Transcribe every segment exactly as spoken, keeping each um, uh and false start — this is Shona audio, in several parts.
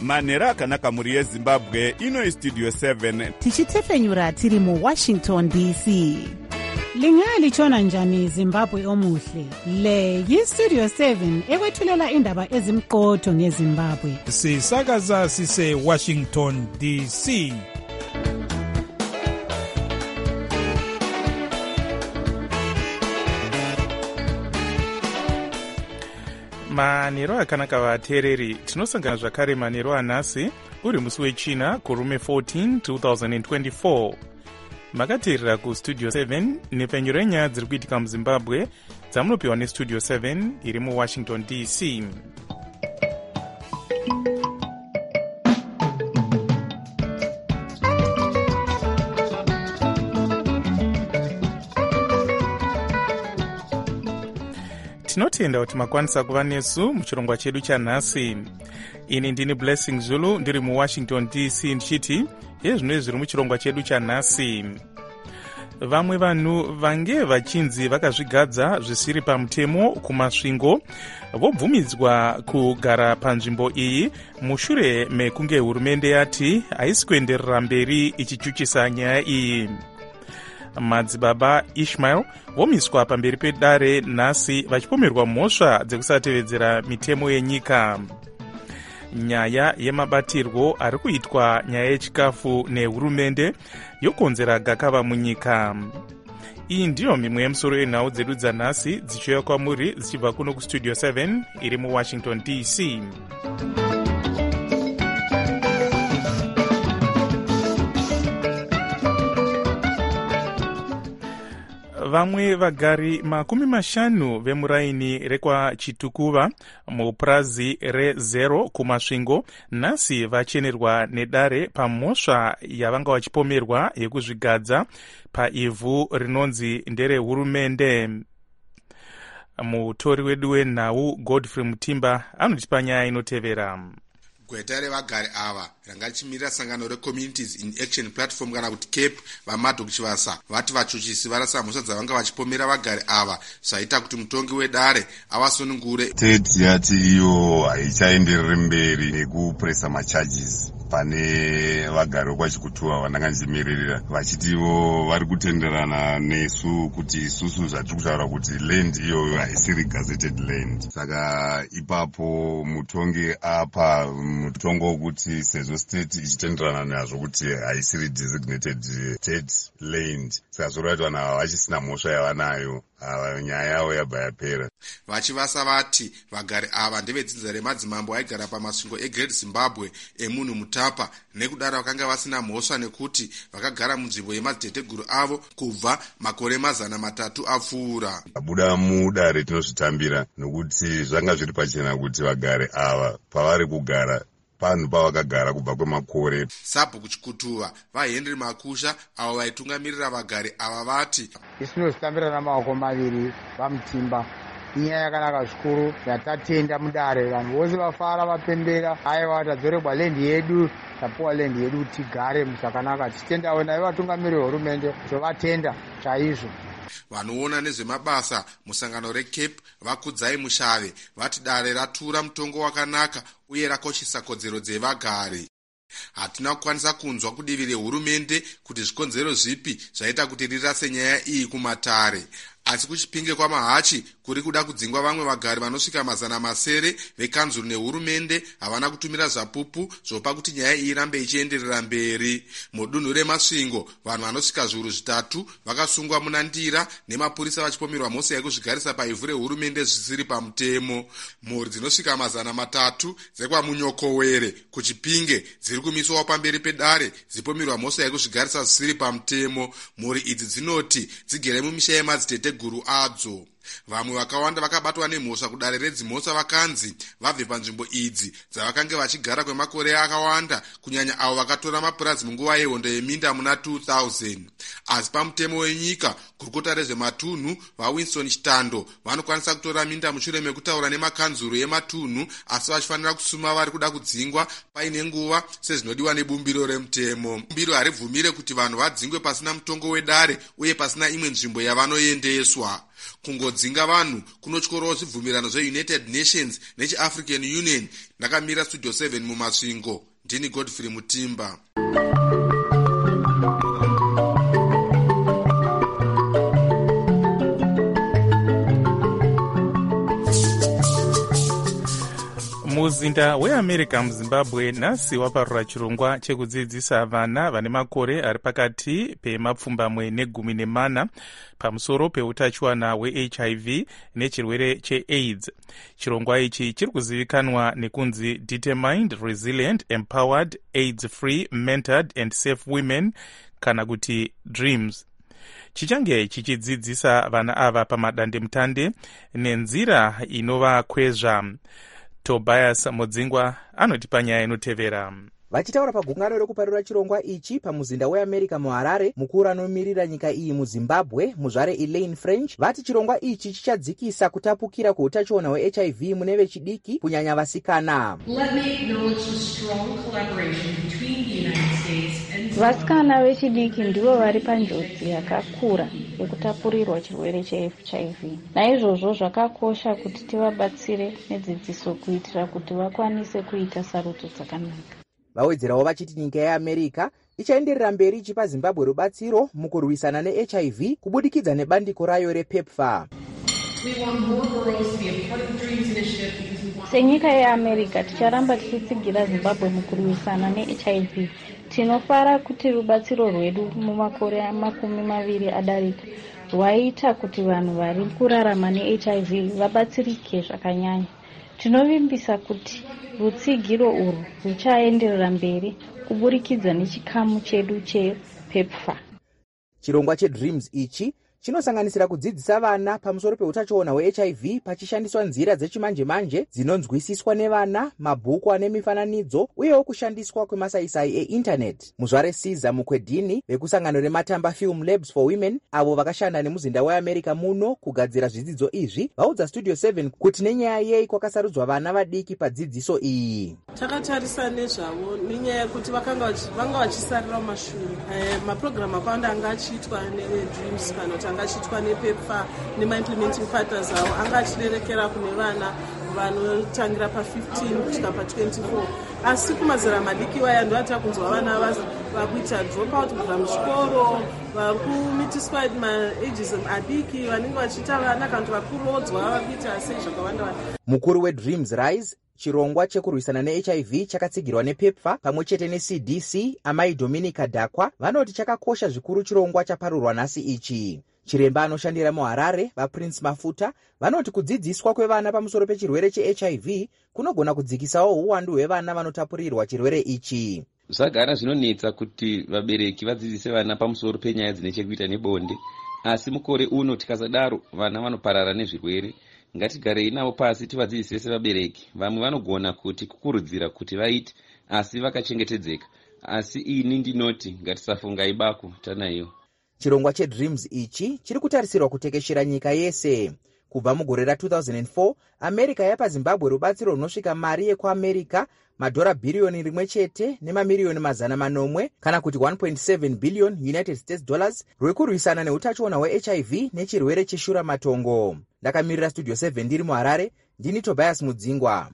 manhero akanaka mhuri yezimbabwe. Ino Studio seven tichitefenyura tiri mu Washington D C. Lingalitshona njani Zimbabwe omuhle? Le yi-Studio seven ekwethulela indaba ezimqotho ngeZimbabwe. Sisakaza sise Washington D C. Manhero akanaka vateereri, tinosangana zvakare manhero anhasi uri musi wechina kurume fourteen twenty twenty-four. Makateerera kustudio seven nepfenyuro yenyaya dziri kuitika muzimbabwe dzamunopiwa nestudio seven iri muwashington D C. Tinotenda kuti makwanisa kuva nesu muchirongwa chedu chanhasi. Ini ndini Blessing Zulu ndiri muwashington D C ndichiti yezvino zviri muchirongwa chedu chanhasi. Vamwe vanhu vange vachinzi vakazvigadza zvisiri pamutemo kumasvingo vobvumidzwa kugara panzvimbo iyi mushure mekunge hurumende yati haisi kuenderera mberi ichichuchisa nyaya iyi. Madzibaba Ishmael vomiswa pamberi pedare nhasi vachipomerwa mhosva dzekusatevedzera mitemo yenyika. Nyaya yemabatirwo ari kuitwa nyaya yechikafu nehurumende yokonzera gakava munyika. Iyi ndiyo mimwe yemusoro yenhau dzedu dzanhasi dzichiuya kwamuri dzichibva kuno kustudio seven iri muwashington D C. Vamwe vagari makumi mashanu vemuraini rekwa Chitukuva mupurazi rezero kumasvingo nhasi vachenerwa nedare pamhosva yavanga vachipomerwa yekuzvigadza paivhu rinonzi ndere hurumende. Mutori wedu wenhau Godfrey Mutimba anotipa nyaya inotevera. Gweta revagari ava ranga richimirira sangano reCommunities in Action Platform kana kuti CAPE vaMadok Chivasa vati vachuchisi varasa mhosva dzavanga vachipomera vagari ava zvaita kuti mutongi wedare avasunungure. Teti yati iyo haichaenderere mberi nekupuresa macharges pane vagari vokwachikutuva vandanga ndichimirira vachitivo vari kutenderana nesu kuti isusu zvatiri kutaura kuti land iyoyo haisiri gazetted land. Saka ipapo mutongi apa mutongo wokuti sezvo state ichitenderana nazvo kuti haisiri designated state land, saka zvoreva kuti vanhu ava vachisina mhosva yavanayo, nyaya yavo yabva yapera. Vachivasa vati vagari ava ndevedzidza remadzimambo aigara pamasvingo eGreat Zimbabwe emunhu Mutapa, nekudaro vakanga vasina mhosva nekuti vakagara munzvimbo yemadziteteguru avo kubva makore mazana matatu apfuura. Abuda mudare tinozvitambira nokuti zvanga zviri pachena kuti vagari ava pavari kugara panhu pavakagara kubva kwemakore. Sabhuku Chikutuva vaHenry Makusha avo vaitungamirira vagari ava vati isinozitambira namaoko maviri vamutimba. Inyaya yakanaka zvikuru yatatenda mudare, vanhu vose vafara vapembera. Aiwa tadzoregwa lendi yedu, tapuwa lendi yedu kuti tigare muzvakanaka. Tichitendawo naivo vatungamiriri vehurumende tovatenda chaizvo. Vanoona nezvemabasa musangano reCape vakudzai Mushave vati dare ratura mutongo wakanaka uye rakoshesa kodzero dzevagari. Hatina kukwanisa kunzwa kudivi rehurumende kuti zvikonzero zvipi zvaita kuti rirase nyaya iyi kumatare. Asi kuchipinge kwamahachi kuri kuda kudzingwa vamwe vagari vanosvika mazana masere vekanzuru nehurumende havana kutumira zvapupu zvopa kuti nyaya iyi irambe ichienderera mberi. Mudunhu remasvingo vanhu vanosvika zviuru zvitatu vakasungwa muna ndira nemapurisa vachipomerwa mhosva yekuzvigarisa paivhu rehurumende zvisiri pamutemo. Mhuri dzinosvika mazana matatu dzekwamunyokowere kuchipinge dziri kumiswawo pamberi pedare dzipomerwa mhosva yekuzvigarisa zvisiri pamutemo. Mhuri idzi dzinoti dzigere mumisha yemadzitete guru adzo. Vamwe vakawanda vakabatwa nemhosva kudare redzimhosva vakanzi vabve panzvimbo idzi dzavakanga vachigara kwemakore akawanda, kunyanya avo vakatora mapurazi munguva yehondo yeminda muna two thousand. Asi pamutemo wenyika, gurukota rezvematunhu vaWinston Chitando vanokwanisa kutora minda mushure mekutaura nemakanzuru ematunhu, asi vachifanira kusuma vari kuda kudzingwa paine nguva sezvinodiwa nebumbiro remutemo. Bumbiro haribvumire kuti vanhu vadzingwe pasina mutongo wedare uye pasina imwe nzvimbo yavanoendeswa. kungodzinga vanhu kunotyorawo zvibvumirano zveunited nations nechiafrican union. Ndakamira studio seven mumasvingo. Ndini Godfrey Mutimba. muzinda weamerica muzimbabwe nhasi waparura chirongwa chekudzidzisa vana vane makore ari pakati pemapfumbamwe negumi nemana pamusoro peutachiwana hwehiv nechirwere cheaids. chirongwa ichi chiri kuzivikanwa nekunzi Determined, Resilient, Empowered, AIDS-Free, Mentored and Safe Women, kana kuti DREAMS. chichange chichidzidzisa vana ava pamadandemutande nenzira inovakwezva. Tobias Mudzingwa anoti panyaya inotevera. Vachitaura pagungano rekuparura chirongwa ichi pamuzinda weAmerica muHarare, mukuru anomirira nyika iyi muZimbabwe, muzvare Elaine French, vati chirongwa ichi chichadzikisa kutapukira kweutachiona hweHIV mune vechidiki kunyanya vasikana. Vasikana vechidiki ndivo vari panjodzi yakakura yekutapurirwa chirwere cheH I V. Naizvozvo zvakakosha kuti tivabatsire nedzidziso kuitira kuti vakwanise kuita sarudzo dzakanaka. Vawedzerawo vachiti nyika yeAmerica ichaenderera mberi ichipa Zimbabwe rubatsiro mukurwisana neH I V kubudikidza nebandiko rayo rePEPFAR. Senyika yeAmerica ticharamba tichitsigira Zimbabwe mukurwisana neH I V. Tinofara kuti rubatsiro rwedu mumakore makumi maviri adarika rwaita kuti vanhu vari kurarama neH I V vabatsirike zvakanyanya. Tinovimbisa kuti rutsigiro urwu ruchaenderera mberi kuburikidza nechikamu chedu chePEPFAR. Chirongwa cheDREAMS ichi chinosanganisira kudzidzisa vana pamusoro peutachiona hweH I V pachishandiswa nzira dzechimanje manje dzinonzwisiswa nevana, mabhuku ane mifananidzo uyewo kushandiswa kwemasaisai einternet. Muzvare Caesar Mukwedini vekusangano rematamba Film Labs for Women avo vakashanda nemuzinda weAmerica muno kugadzira zvidzidzo izvi vaudza Studio seven kuti nenyaya yei kwakasarudzwa vana vadiki padzidziso iyi. Takatarisa nezvavo nenyaya yekuti vakanga vanga vachisarira mumashure. Eh, maprogramu akawanda anga achiitwa neDreams kana kuti anga achiitwa nePEPFAR nema-implementing partners avo anga achirerekera kune vana vanotangira pa-fifteen kusvika pa-twenty-four. Asi kumazera madiki vaya ndovatira kunzwa vana vakuita dropout kubva muchikoro, vari kumitiswa ma-ages adiki, vanenge vachiita vana kana kuti vari kurodzwa vakuita sei zvakawanda vana. Mukuru weDreams Rise, chirongwa chekurwisana neH I V chakatsigirwa nePEPFAR pamwe chete neC D C, amai Dominica Dakwa, vanoti chakakosha zvikuru chirongwa chaparurwa nhasi ichi. Chiremba anoshandira muHarare, vaPrince Mafuta, vanoti kudzidziswa kwevana pamusoro pechirwere cheH I V kunogona kudzikisawo uwandu hwevana vanotapurirwa chirwere ichi. Zvagara zvinonetsa kuti vabereki vadzidzise vana pamusoro penyaya dzine chekuita nebonde, asi mukore uno tikasadaro vana vanoparara nezvirwere. Ngatigarei navo pasi tivadzidzise sevabereki. Vamwe vanogona kuti kukurudzira kuti vaite asi vakachengetedzeka, asi ini ndinoti ngatisafungai bako tanayo. Chirongwa cheDreams ichi chiri kutarisirwa kutekeshera nyika yese. Kubva mugore ra-two thousand four, America yapa Zimbabwe rubatsiro runosvika mari yekuAmerica madhora bhiriyoni rimwe chete nemamiliyoni mazana manomwe kana kuti one point seven billion United States dollars rwekurwisana neutachiona hweH I V nechirwere cheshura matongo. Ndakamirira Studio seven ndiri muHarare, ndini Tobias Mudzingwa.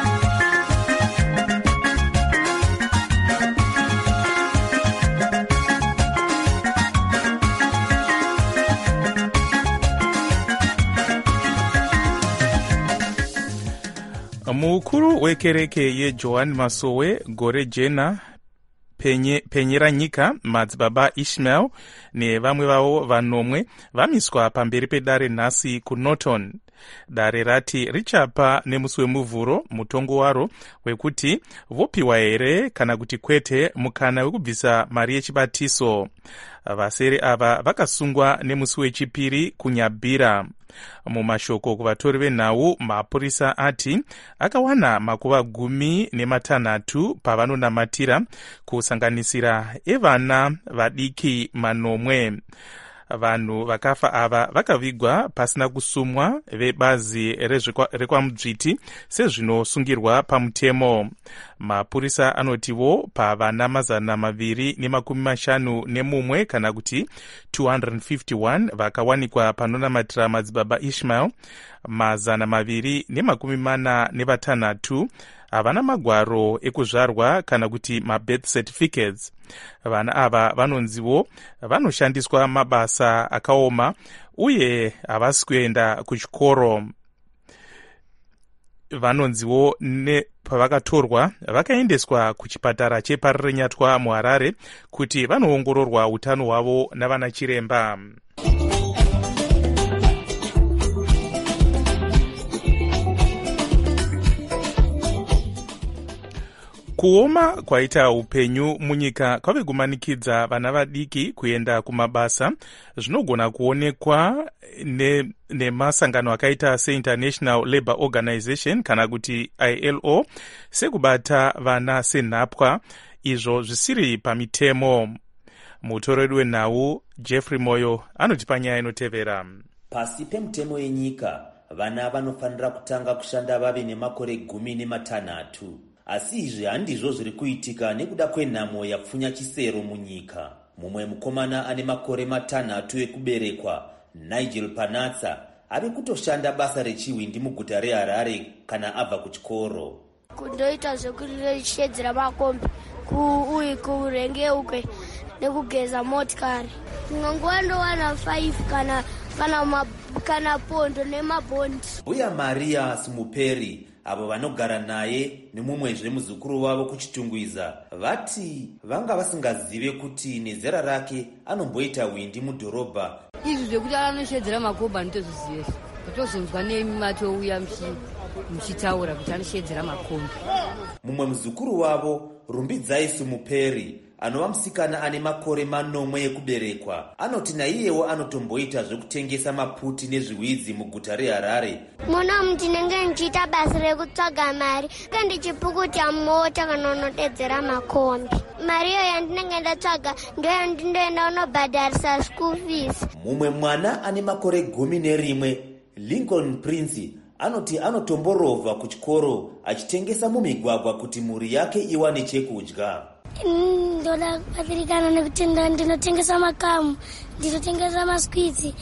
Mukuru wekereke yeJohn Masowe gore jena penye, penyera nyika madzibaba Ishmael nevamwe vavo vanomwe vamiswa pamberi pedare nhasi kuNorton. Dare rati richapa nemusi wemuvhuro mutongo waro wekuti vopiwa here kana kuti kwete mukana wekubvisa mari yechibatiso. Vasere ava vakasungwa nemusi wechipiri kunyabhira. Mumashoko kuvatori venhau, mapurisa ati akawana makuva gumi nematanhatu pavanonamatira kusanganisira evana vadiki manomwe. vanhu vakafa ava vakavigwa pasina kusumwa vebazi rekwamudzviti sezvinosungirwa pamutemo. Mapurisa anotiwo pavana mazana maviri nemakumi mashanu nemumwe kana kuti two hundred fifty-one vakawanikwa panonamatira madzibaba Ishmael, mazana maviri nemakumi mana nevatanhatu havana magwaro ekuzvarwa kana kuti mabirth certificates. Vana ava vanonziwo vanoshandiswa mabasa akaoma uye havasi kuenda kuchikoro. Vanonziwo pavakatorwa vakaendeswa kuchipatara cheParirenyatwa muHarare kuti vanoongororwa utano hwavo navana chiremba. Kuoma kwaita upenyu munyika kwave kumanikidza vana vadiki kuenda kumabasa zvinogona kuonekwa nemasangano ne akaita seInternational Labour Organization kana kuti I L O sekubata vana senhapwa, izvo zvisiri pamitemo. Mutoreri wenhau Jeffrey Moyo anotipa nyaya inotevera. Pasi pemutemo yenyika vana vanofanira kutanga kushanda vave nemakore gumi nematanhatu. Asi izvi handizvo zviri kuitika nekuda kwenhamo yapfunya chisero munyika. Mumwe mukomana ane makore matanhatu ekuberekwa, Nigel Panatsa, ari kutoshanda basa rechiwindi muguta reHarare kana abva kuchikoro. Kundoita zvekureshedzera makombi uye kurengeuke nekugeza motikari. Nguva ndowana five kana kana kana pondo nemabhondi. Uya Maria Smuperi avo vanogara naye nemumwezve muzukuru wavo kuchitungwiza vati vanga vasingazive kuti nezera rake anomboita windi mudhorobha. Izvi zvekuti anoshedzera makombi anotozviziva, totozonzwa nematouya muchitaura kuti anoshedzera makombi. Mumwe muzukuru wavo Rumbidzai Smuperi anova musikana ane makore manomwe ekuberekwa anoti naiyewo anotomboita zvekutengesa maputi nezviwidzi muguta reHarare. Mona ndinenge ndichiita basa rekutsvaga mari ndichipukuta mota kana unotedzera makombi. Mari iyo yandinenge ndatsvaga ndiyo ndindoenda unobhadharisa school fees. Mumwe mwana ane makore gumi nerimwe, Lincoln Prince, anoti anotomborovha kuchikoro achitengesa mumigwagwa kuti mhuri yake iwane chekudya. Ndoda kubatsirikana nekuti ndinotengesa makamu, ndinotengesa maskwidzi,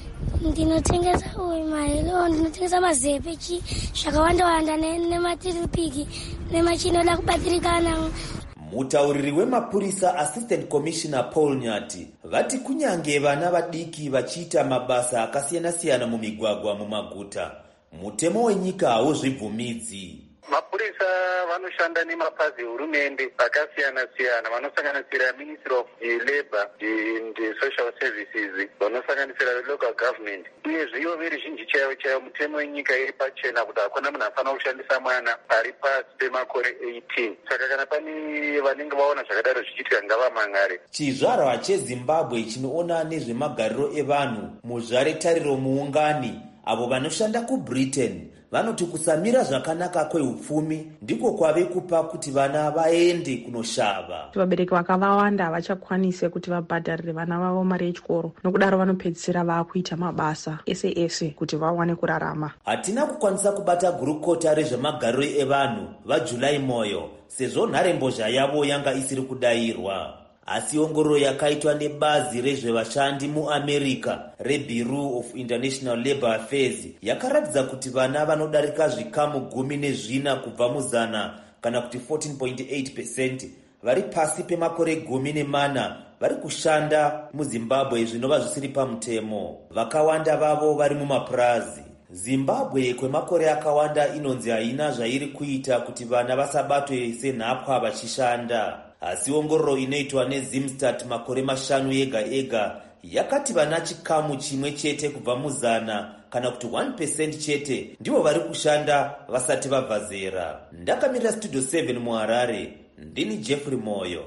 ndinotengesa umailo, ndinotengesa mazepe zvakawanda wanda nematiripiki nemachinoda kubatsirikana. Mutauriri wemapurisa Assistant Commissioner Paul Nyati vati kunyange vana vadiki vachiita mabasa akasiyana-siyana mumigwagwa mumaguta, mutemo wenyika hauzvibvumidzi. Mapurisa vanoshanda nemapazi ehurumende akasiyana-siyana vanosanganisira Ministry of Labour and Social Services, vanosanganisira local government. Uyezve ivo veruzhinji chaivo chaivo mutemo wenyika iri pachena kuti hakuna munhu afanira kushandisa mwana ari pasi pemakore eighteen. Saka kana pane vanenge vaona zvakadaro zvichiitika ngavamangare. Chizvarwa cheZimbabwe chinoona nezvemagariro evanhu muzvare tariro muungani avo vanoshanda kuBritain vanoti kusamira zvakanaka kweupfumi ndiko kwave kupa kuti vana vaende kunoshava. Vabereki vakawanda havachakwanise kuti vabhadharire vana vavo mari yechikoro, nokudaro vanopedzisira vakuita mabasa ese ese kuti vawane kurarama. Hatina kukwanisa kubata gurukota rezvemagariro evanhu vaJulai Moyo sezvo nharembozha yavo yanga isiri kudayirwa. Asi ongororo yakaitwa nebazi rezvevashandi muAmerica reBureau of International Labour Affairs yakaratidza kuti vana vanodarika zvikamu gumi nezvina kubva muzana kana kuti fourteen point eight percent vari pasi pemakore gumi nemana vari kushanda muZimbabwe zvinova zvisiri pamutemo. Vakawanda vavo vari mumapurazi. Zimbabwe kwemakore akawanda inonzi haina zvairi kuita kuti vana vasabatwe senhapwa vachishanda. Asi ongororo inoitwa neZimstat makore mashanu ega ega yakati vana chikamu chimwe chete kubva muzana kana kuti one percent chete ndivo vari kushanda vasati vabva zera. Ndakamirira Studio seven muHarare, ndini Jeffrey Moyo.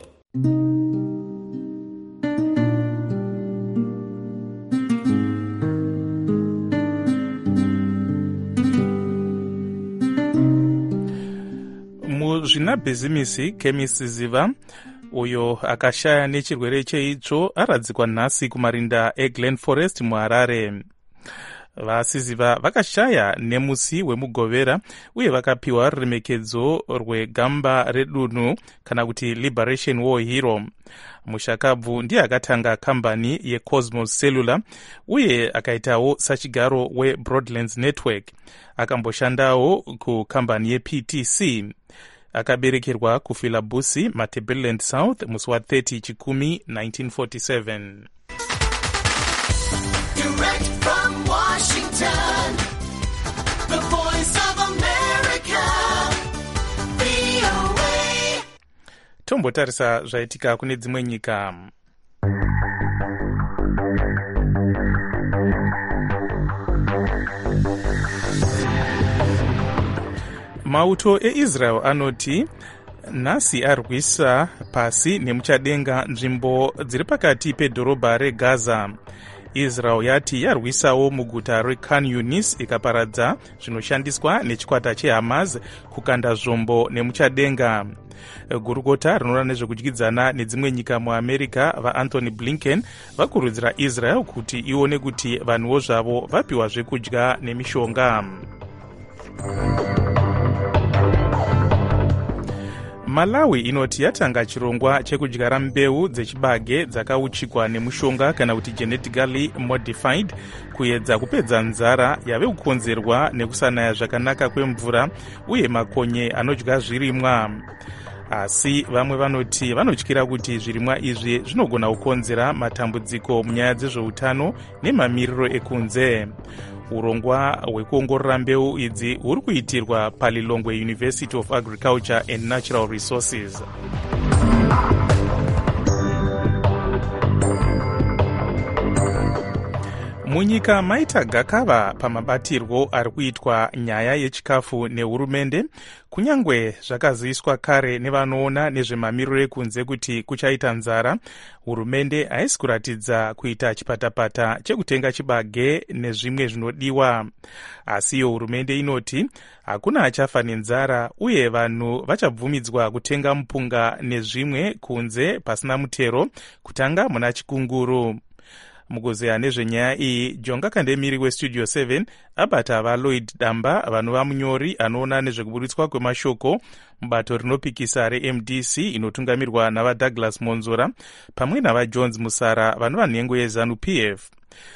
Muzvina bhizimisi Chemist Ziva uyo akashaya nechirwere cheitsvo aradzikwa nhasi kumarinda eglen forest muharare. Vasiziva vakashaya nemusi wemugovera uye vakapiwa ruremekedzo rwegamba redunhu kana kuti Liberation War Hero. Mushakabvu ndiye akatanga kambani yeCosmos Cellular uye akaitawo sachigaro weBroadlands Network. Akamboshandawo kukambani yeP T C. Akaberekerwa kufilabusi Matabeleland South musi wa thirty chikumi nineteen forty-seven. Direct from Washington, the voice of America, V O A. Tombotarisa zvaitika kune dzimwe nyika. Mauto eIsrael anoti nhasi arwisa pasi nemuchadenga nzvimbo dziri pakati pedhorobha reGaza. Israel yati yarwisawo muguta reKhan Yunis ikaparadza zvinoshandiswa nechikwata cheHamas kukanda zvombo nemuchadenga. Gurukota rinoona nezvekudyidzana nedzimwe nyika muAmerica vaAnthony Blinken vakurudzira Israel kuti ione kuti vanhuwo zvavo vapiwa zvekudya nemishonga. Malawi inoti yatanga chirongwa chekudyara mbeu dzechibage dzakauchikwa nemushonga kana kuti genetically modified kuedza kupedza nzara yave kukonzerwa nekusanaya zvakanaka kwemvura uye makonye anodya zvirimwa. Asi vamwe vanoti vanotyira kuti zvirimwa izvi zvinogona kukonzera matambudziko munyaya dzezveutano nemamiriro ekunze. Urongwa hwekuongorora mbeu idzi huri kuitirwa paLilongwe University of Agriculture and Natural Resources. Munyika maita gakava pamabatirwo ari kuitwa nyaya yechikafu nehurumende, kunyangwe zvakaziviswa kare nevanoona nezvemamiriro ekunze kuti kuchaita nzara. Hurumende haisi kuratidza kuita chipatapata chekutenga chibage nezvimwe zvinodiwa. Asiyo hurumende inoti hakuna achafa nenzara uye vanhu vachabvumidzwa kutenga mupunga nezvimwe kunze pasina mutero kutanga muna chikunguru. Mukuzeya nezvenyaya iyi, Jonga Kandemiri weStudio seven abata vaLloyd Damba vanova munyori anoona nezvekuburitswa kwemashoko mubato rinopikisa reM D C inotungamirwa navaDouglas Monzora pamwe navaJones Musara vanova nhengo yeZanu P F.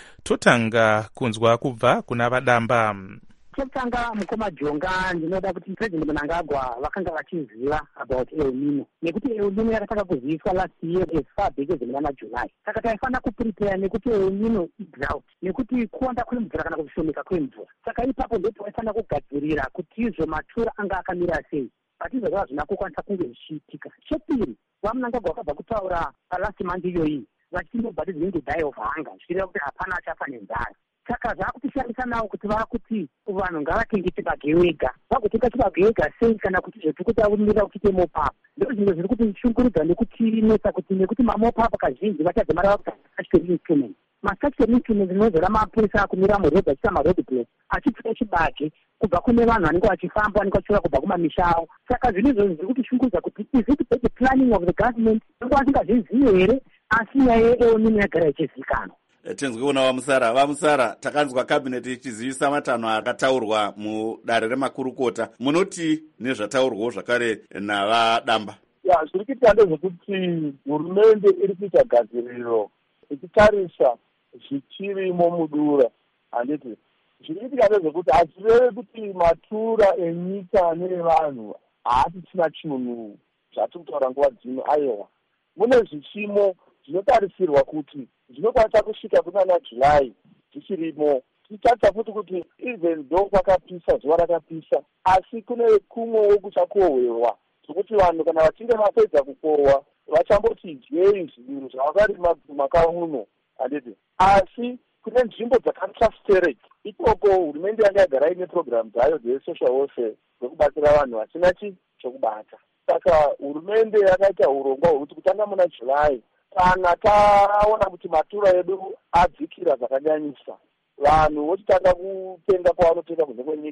Totanga kunzwa kubva kuna vaDamba. Chekutanga mukoma Jonga, ndinoda kuti President Mnangagwa vakanga vachiziva about El Nino. Nekuti El Nino yakatanga kuziviswa last year as far back as mwana July. Saka taifana kuprepare nekuti El Nino idrought. Nekuti kuwanda kwemvura kana kushomeka kwemvura. Saka ipapo ndipo taifana kugadzirira kuti izvo matura anga akamira sei. Patizvo zvava zvina kukwanisa kunge zvichiitika. Chepiri, vaMnangagwa vakabva kutaura last month iyoyi vachiti nobody is going to die of hunger. Zvireva kuti hapana achafa nenzara. Saka zvakutishamisa nawo kuti vakuti vanhu ngavatenge chibage wega. Vagotenga chibage wega sei kana kuti zvekutaurira kuite mopapu. Ndizvo zvimwe zviri kuti shungurudza nekuti nesa kuti nekuti mamopapu kazhinji vachadzimara vakuti statutory instrument. Mastatutory instrument dzinozora mapurisa akumira murodhi achiita maroad block achipfuka chibage kubva kune vanhu vanenge vachifamba vanenge vachiuya kubva kumamisha avo. Saka zvinhu izvozvo zviri kuti shungurudza kuti is it the planning of the government nekuti vasingazvizivi here asi nyaya yeEl Nino yagara ichizivikanwa. Tenzwe kuna vamusara vamusara takanzwa kabineti ichizivisa matanho akataurwa mudare remakurukota. Munoti nezvataurwawo zvakare navadamba? Ya, zviri kuitika ndezvekuti hurumende iri kuita gadziriro ichitarisa zvichirimo mudura. Handiti zviri kuitika ndezvekuti hazvirevi kuti matura enyika nevanhu haasisina chinhu zvatiri kutaura nguva dzino. Aiwa, mune zvichimo zvinotarisirwa kuti zvinokwanisa kusvika kunana July zvichirimo. Tichitarisa futi kuti even though kwakapisa zuva rakapisa asi kune kumwewo kuchakohwewa zvokuti vanhu kana vachinge vapedza kukohwa vachamboti dyei zvinhu zvavakarima mumaka uno. Handiti asi kune nzvimbo dzakatransparent ikoko hurumende yanga yagara ine program dzayo dzesocial welfare dzekubatsira vanhu vasina chi chokubata. Saka hurumende yakaita urongwa hwekuti kutanga muna July kana taona kuti matura edu adzikira zvakanyanyisa, vanhu vochitanga kutenga kwavanotenga kunze kwenyika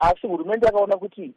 asi hurumende yakaona kuti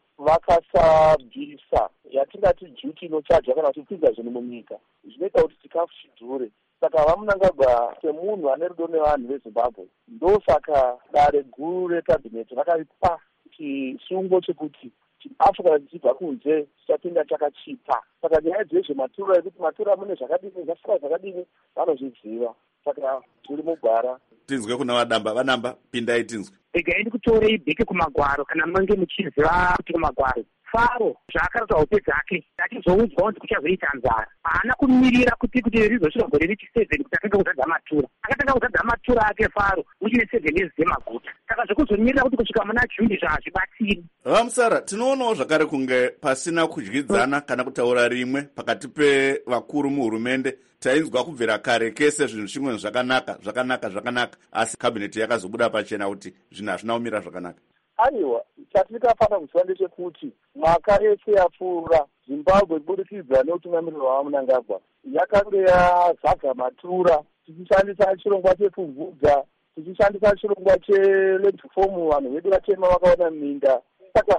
vakasabvisa yatingati duty inochaja kana kuti kupinza zvinhu munyika zvinoita kuti chikafu chidhure. Saka vamunangagwa semunhu ane rudo nevanhu vezimbabwe ndosaka dare guru rekabhineti rakaipa chisungo chekuti chikafu kana chichibva kunze chichapinda chakachipa. Saka nyaya dzezvematura ekuti matura mune zvakadini zvasara zvakadini vanozviziva. Saka tiri mugwara. Tinzwe kuna vadamba vanamba pindai tinzwe. Regai ndikutorei bheke kumagwaro kana mange muchiziva kuti kumagwaro Faro zvaakaratidza hope dzake achizoudzwa kuti kuchazoita nzara haana kumirira kuti kuti rizosvika gore rechi7 kuti atanga kuzadza matura akatanga kuzadza matura ake Faro uchine seven years dzemaguta saka zvekuzomirira kuti kusvika muna Juni zvazvibatsiri. Vamusara, tinoonawo zvakare kunge pasina kudyidzana kana kutaura rimwe pakati pevakuru muhurumende. Tainzwa kubvira kare kese zvinhu zvimwe zvakanaka zvakanaka zvakanaka asi kabineti yakazobuda pachena kuti zvinhu hazvina kumira zvakanaka. Aiwa, chatingafanira kuziva ndechekuti mwaka yese yapfuura Zimbabwe kubudikidza neutungamiriri hwaMnangagwa yakanga yazaga matura tichishandisa chirongwa chepfumvudza tichishandisa chirongwa cheletfomu vanhu vedu vatema vakaona minda. Saka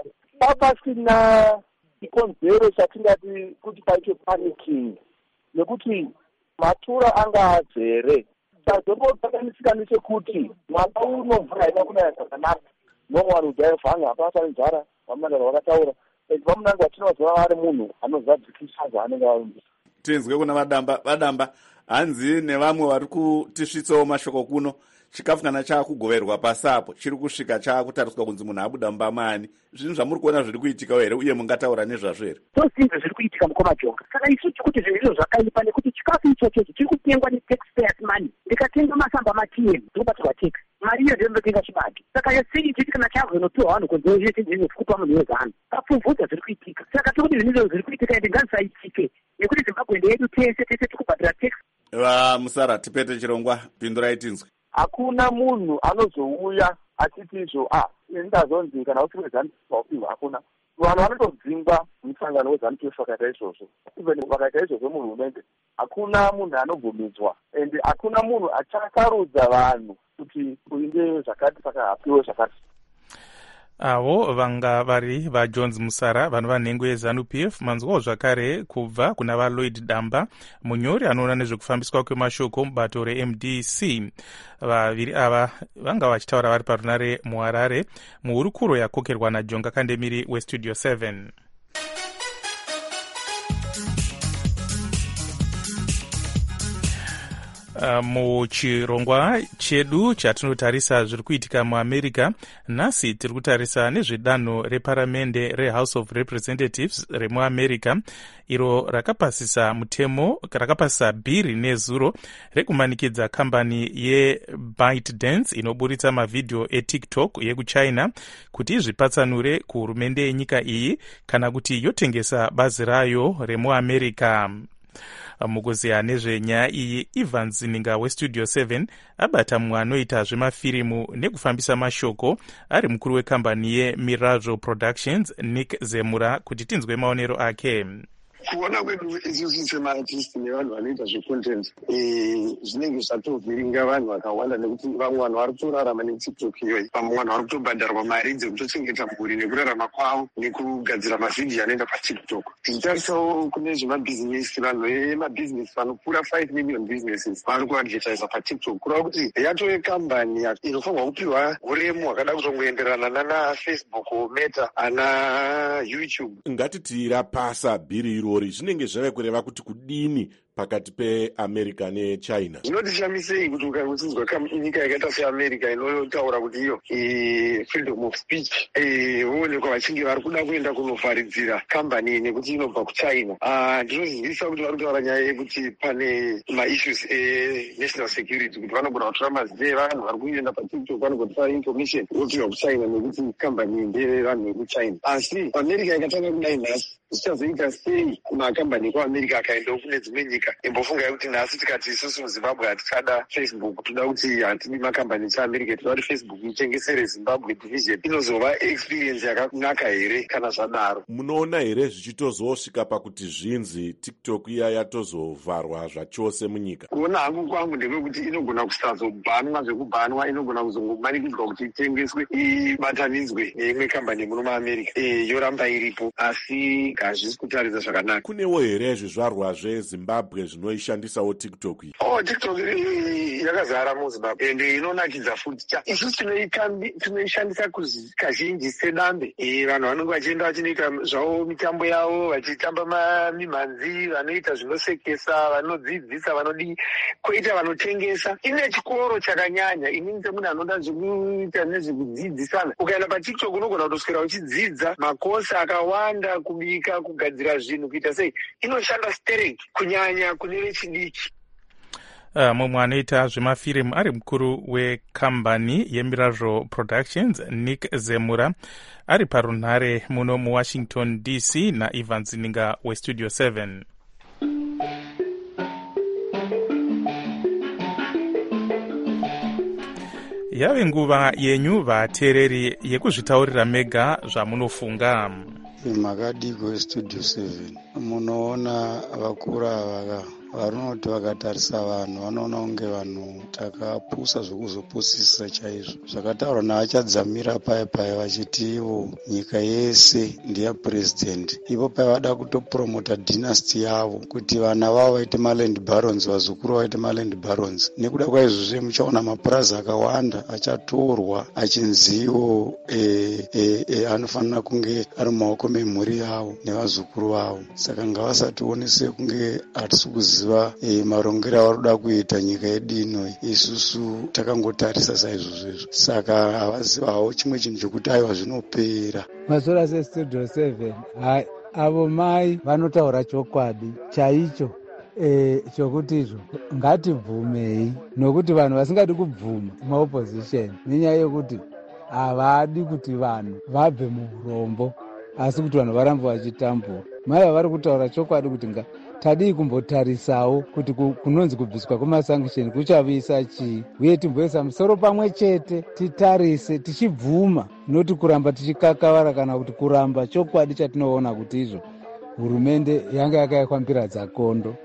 papasina chikonzero chatingati kuti paite paniking nekuti matura anga azere. Chazombodzakanisika ndechekuti mwaka uno mvura haina kunaya zvakanaka. Nomwe vanhu kudhayavhanga hapasa nenzara vamunangagwa vakataura vamunangagwa tinoziva vari munhu anozadzikisa zvaanenge varumbisa. Tinzwe kuna vadamba vadamba hanzi nevamwe vari kutisvitsawo mashoko kuno chikafu kana chaakugoverwa pasapo chiri kusvika chaakutariswa kunzi munhu abuda mumbamani. Zvinhu zvamuri kuona zviri kuitika here uye mungataura nezvazvo here? Tozinzo zviri kuitika mukomajonga. Saka isu tikuti zvinhu izvo zvakaipa nekuti chikafu ichocho chiri kutengwa netaxpayers money. Ndikatenga masamba ma-T M ndinobatirwa tax. Mari iyo ndinotenga chibage. Saka yasiri chiti kana chazonopiwa vanhu kunze zvese zvinokupa munhu wezano. Kapfumvudza zviri kuitika. Saka tikuti zvinhu izvo zviri kuitika ende ngazvisaitike nekuti Zimbabwe ndeyedu tese tese tiri kubhadhira tax. Vamusara, tipete chirongwa pindurai tinzwe. Hakuna munhu anozouya achiti izvo ah ndazonzi kana kuti wezanu paupiwa hakuna. Vanhu vanotodzingwa musangano wezanu pf vakaita izvozvo. Even vakaita izvozvo muhurumende hakuna munhu anobvumidzwa ende hakuna munhu achakarudza vanhu kuti kuinde zvakati saka hapiwe zvakati. Avo vanga vari vaJones Musara vanhu vanhengo yeZANU P F. Manzwawo zvakare kubva kuna vaLloyd Damba munyori anoona nezvekufambiswa kwemashoko mubato reM D C. Vaviri ava vanga vachitaura vari parunare muHarare muhurukuro yakokerwa naJonga Kandemiri weStudio seven. Uh, muchirongwa chedu chatinotarisa zviri kuitika muAmerica nhasi tiri kutarisa nezvedanho reparamende reHouse of Representatives remuAmerica iro rakapasisa mutemo rakapasisa bhiri nezuro rekumanikidza kambani yeBytedance inoburitsa mavhidhiyo eTikTok yekuchina kuti izvipatsanure kuhurumende yenyika iyi kana kuti yotengesa bazi rayo remuAmerica. Mukuziya nezvenyaya iyi Ivan Zininga weStudio seven abata mumwe anoita zvemafirimu nekufambisa mashoko ari mukuru wekambani yeMiraggio Productions Nick Zemura kuti tinzwe maonero ake. Kuona kwedu isusu semaartisti nevanhu vanoita zvecontent zvinenge zvatovhiringa vanhu vakawanda nekuti vamwe vanhu vari kutorarama neTikTok iyoyi. Vamwe vanhu vari kutobhadharwa mari dzekutochengeta mhuri nekurarama kwavo nekugadzira mavhidhiyo anoenda paTikTok. Tichitarisawo kune zvemabhizinesi, vanhu vemabhizinesi vanokura five million businesses vari kuadvertisa paTikTok. Kureva kuti yatove kambani inofanirwa kupiwa uremu hwakada kutongoenderana nana Facebook, Meta, ana YouTube. Ngatiti rapasa bhiri iro zvinenge zvave kureva kuti kudini pakati peAmerica neChina. Zvinotishamisa kuti ukangosinzwa nyika yakaita seAmerica inotaura kuti iyo freedom of speech voonekwa vachinge vari kuda kuenda kunovharidzira kambani nekuti inobva kuChina. Ndinozivisa kuti vari kutaura nyaya yekuti pane maissues enational security kuti vanogona kutora mazita evanhu vari kuenda paTikTok vanogona kutora information vopiwa kuChina nekuti kambani ndeyevanhu vekuChina. Asi America yakatanga kudai nhasi zvichazoita sei makambani ekuAmerica akaendawo kune dzimwe nyika america. imbofungai kuti nhasi tikati isusu muzimbabwe hatichada facebook, toda kuti hatidi makambani echiamerica, toda kuti facebook itengesere zimbabwe division, inozova experience yakanaka here kana zvadaro? Munoona here zvichitozosvika pakuti zvinzi TikTok iya yatozovharwa zvachose munyika? Kuona hangu kwangu ndekuti inogona kusazobhanwa zvekubhanwa, inogona kuzongomanikidzwa kuti itengeswe ibatanidzwe neimwe kambani muno muamerica, e, yoramba iripo, asi hazvisi kutaridza zvakanaka. Kunewo here zvizvarwa zvezimbabwe zvinoishandisawo TikTok iyi? Oh, TikTok yakazara muzimbabwe ende inonakidza futi. Isusu tinoishandisa kazhinji sedambe. E, vanhu vanenge vachienda vachinoita zvavo mitambo yavo, vachitamba mimhanzi, vanoita zvinosekesa, vanodzidzisa, vanodii, koita vanotengesa. Ine chikoro chakanyanya. Inini semunhu anoda zvekuita nezvekudzidzisana, ukaenda paTikTok unogona kutoswera uchidzidza makosi akawanda, kubika, kugadzira zvinhu, kuita sei. Inoshanda stereki kunyanya kune vechidiki. Uh, mumwe anoita zvemafirimu ari mukuru wekambani yeMirazo Productions, Nick Zemura, ari parunhare muno muwashington D C naIvan Zininga westudio seven. Yave nguva yenyu vateereri yekuzvitaurira mega zvamunofunga. Makadiko westudio seven munoona vakuru ava varinoti vakatarisa vanhu vanoona kunge vanhu takapusa zvokuzopusisa chaizvo. Zvakataurwa navachadzamira paya paya vachiti ivo nyika yese ndeyapurezidendi, ivo paya vada kutopromota dynasty yavo kuti vana vavo vaite maland barons, vazukuru vaite maland barons. Nekuda kwaizvozve muchaona mapurazi akawanda achatorwa achinziwo e, e, e, anofanira kunge ari mumaoko memhuri yavo nevazukuru vavo. Saka ngavasatiwonese kunge hatisi kuziva E, marongero avarikuda kuita nyika yedu ino, isusu takangotarisa saizvozvezvo. Saka havazivawo chimwe chinhu chokuti aiwa zvinopera. Masora sestudio seven, hai avo mai vanotaura chokwadi chaicho, e, chokuti izvo ngatibvumei, nokuti vanhu vasingadi kubvuma maopposition nenyaya yokuti havadi kuti vanhu vabve muurombo, asi kuti vanhu varambe vachitambura. Mai vari kutaura chokwadi kuti nga tadii kumbotarisawo kuti kunonzi kubviswa kwemasanction kuchavisa chii, uye timboisa musoro pamwe chete titarise tichibvuma, noti kuramba tichikakavara kana kuti kuramba chokwadi chatinoona kuti izvo hurumende yanga yakayakwambira dzakondo.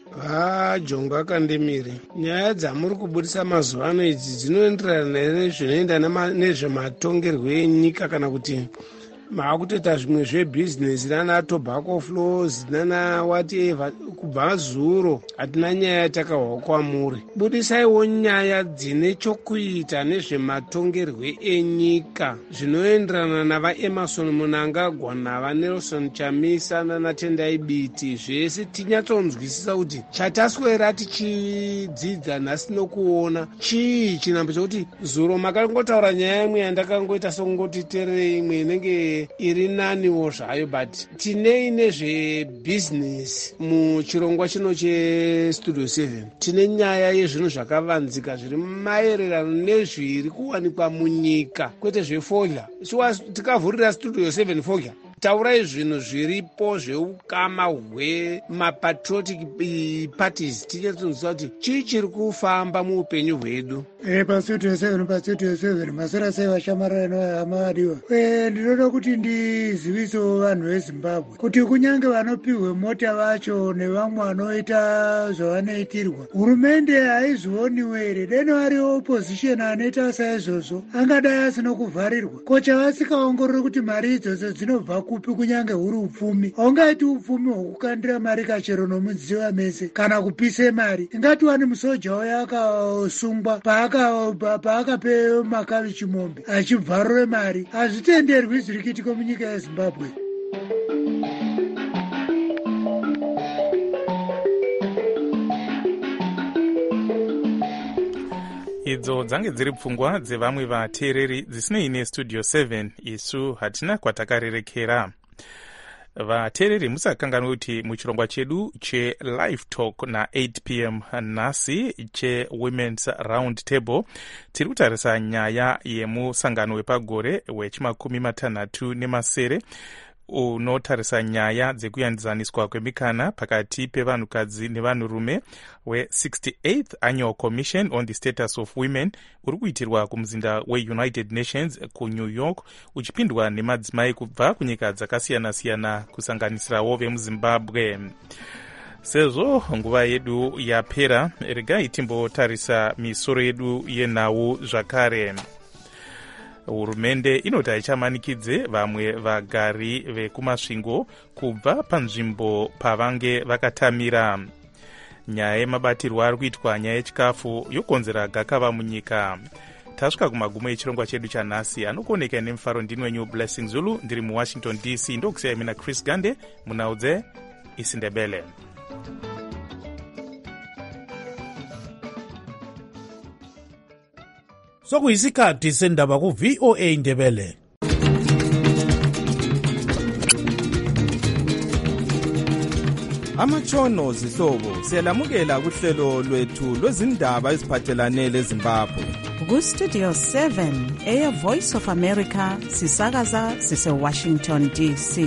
Ha Jongo akandemire, nyaya dzamuri kubudisa mazuva ano idzi dzinoenderana here zvinoenda nezvematongerwo enyika kana kuti maakutoita zvimwe zvebhizinesi nana tobacco flows nana whatever? Kubva zuro hatina nyaya yatakahwa kwamuri. Budisaiwo nyaya dzine chokuita nezvematongerwo enyika zvinoenderana navaEmerson Mnangagwa navaNelson Chamisa nanatendai Biti, zvese tinyatsonzwisisa kuti chataswera tichidzidza nhasi nokuona chii chinhambo chokuti zuro makangotaura nyaya imwe yandakangoita sokungoti terere imwe inenge iri naniwo zvayo, but tinei nezvebhizinesi muchirongwa chino chestudio seven. Tine nyaya yezvinhu zvakavanzika zviri maererano nezviri kuwanikwa munyika, kwete zvefodya. Tikavhurira studio seven fodya, taurai zvinhu zviripo zveukama hwemapatriotic parties, tichatonzwa kuti chii chiri kufamba muupenyu hwedu. E, pastudio seven pastudio seven masora sei vashamarara nohama adiwa. E, ndinoda kuti ndizivisewo vanhu vezimbabwe kuti kunyange vanopihwe mota vacho nevamwe vanoita zvavanoitirwa, hurumende haizvioniwo here? Deno ari opposition anoita saizvozvo angadai asina kuvharirwa. Kocha vasikaongorori kuti mari idzodzo dzinobva kupi, kunyange huri upfumi. Haungaiti upfumi hwokukandira mari kachero nomudziwa mese kana kupise mari. Ingatiwani musoja wayo akasungwa paakape makavi chimombe achibvarure mari. Hazvitenderwi zviri kuitika munyika yeZimbabwe. idzo dzange dziri pfungwa dzevamwe vateereri dzisinei nestudio seven. Isu hatina kwatakarerekera. Vateereri musakanganwe kuti muchirongwa chedu chelive talk na eight p m nhasi chewomen's round table tiri kutarisa nyaya yemusangano wepagore wechimakumi matanhatu nemasere unotarisa nyaya dzekuyandizaniswa kwemikana pakati pevanhukadzi nevanhurume we-sixty-eighth annual commission on the status of women uri kuitirwa kumuzinda weunited nations kunew york, uchipindwa nemadzimai kubva kunyika dzakasiyana-siyana kusanganisirawo vemuzimbabwe. Sezvo nguva yedu yapera, regai timbotarisa misoro yedu yenhau zvakare. Hurumende inoti haichamanikidze vamwe vagari vekumasvingo kubva panzvimbo pavange vakatamira. Nyaya yemabatirwo ari kuitwa nyaya yechikafu yokonzera gakava munyika. Tasvika kumagumo echirongwa chedu chanhasi, anokuoneka nemufaro ndini wenyu Blessing Zulu, ndiri muwashington D C. Ndokusiyai mina Chris Gande munhau dzeIsindebele. Sokuyisikhathi sendaba ku V O A Indebele. Amatshono zihlobo siyalamukela kuhlelo lwethu lwezindaba eziphathelane leZimbabwe. Ku Studio seven eya Voice of America sisakaza sise Washington D C.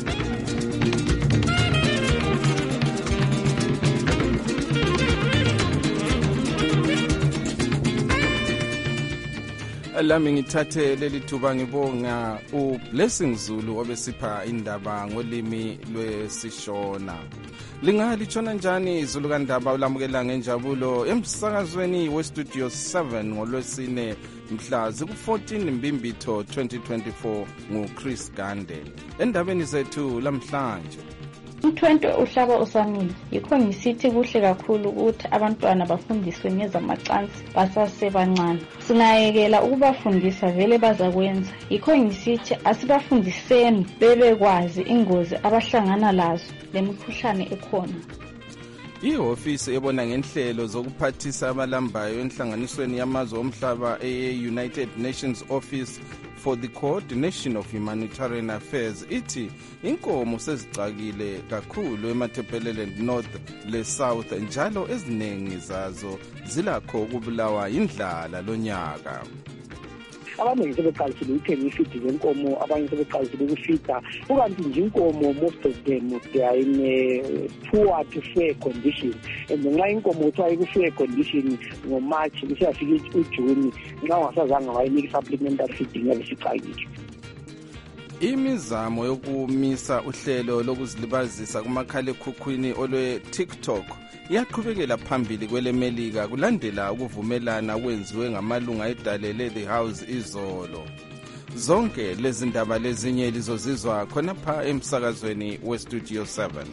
Lami ngithathe leli thuba ngibonga uBlessing Zulu obesipha indaba ngolimi lwesishona. Lingalithona njani izulu kandaba ulamukela ngenjabulo emsakazweni weStudio seven ngolwesine mhla ziku-fourteen Mbimbitho twenty twenty-four nguChris Gande. Endabeni zethu lamhlanje, umthwente uhlaba usamile, yikho ngisithi kuhle kakhulu ukuthi abantwana bafundiswe ngezamacansi basasebancane. Singayekela ukubafundisa vele bazakwenza, yikho ngisithi asibafundiseni bebekwazi ingozi abahlangana lazo lemikhuhlane ekhona. Ihofisi ebona ngenhlelo zokuphathisa abalambayo enhlanganisweni yamazwe omhlaba e-United Nations Office for the Coordination of Humanitarian Affairs ithi inkomo sezicakile kakhulu emathephelele North le South, njalo eziningi zazo zilakho ukubulawa indlala lonyaka. Abaningi sebeqalisile ukuthenga ifidi zenkomo, abanye sebeqalisile ukufida, ukanti nje inkomo most of them they are in a poor to fair condition. And nxa inkomo kuthiwa iku-fair condition ngoMarch isiyafika uJune, nxa ungasazange wayinika supplementary feeding yabe sicakile. Imizamo yokumisa uhlelo lokuzilibazisa kumakhalekhukhwini olwe-TikTok iyaqhubekela phambili kwelemelika kulandela ukuvumelana kwenziwe ngamalunga edalele the House izolo. Zonke lezi ndaba lezinye lizozizwa khonapha emsakazweni weStudio seven.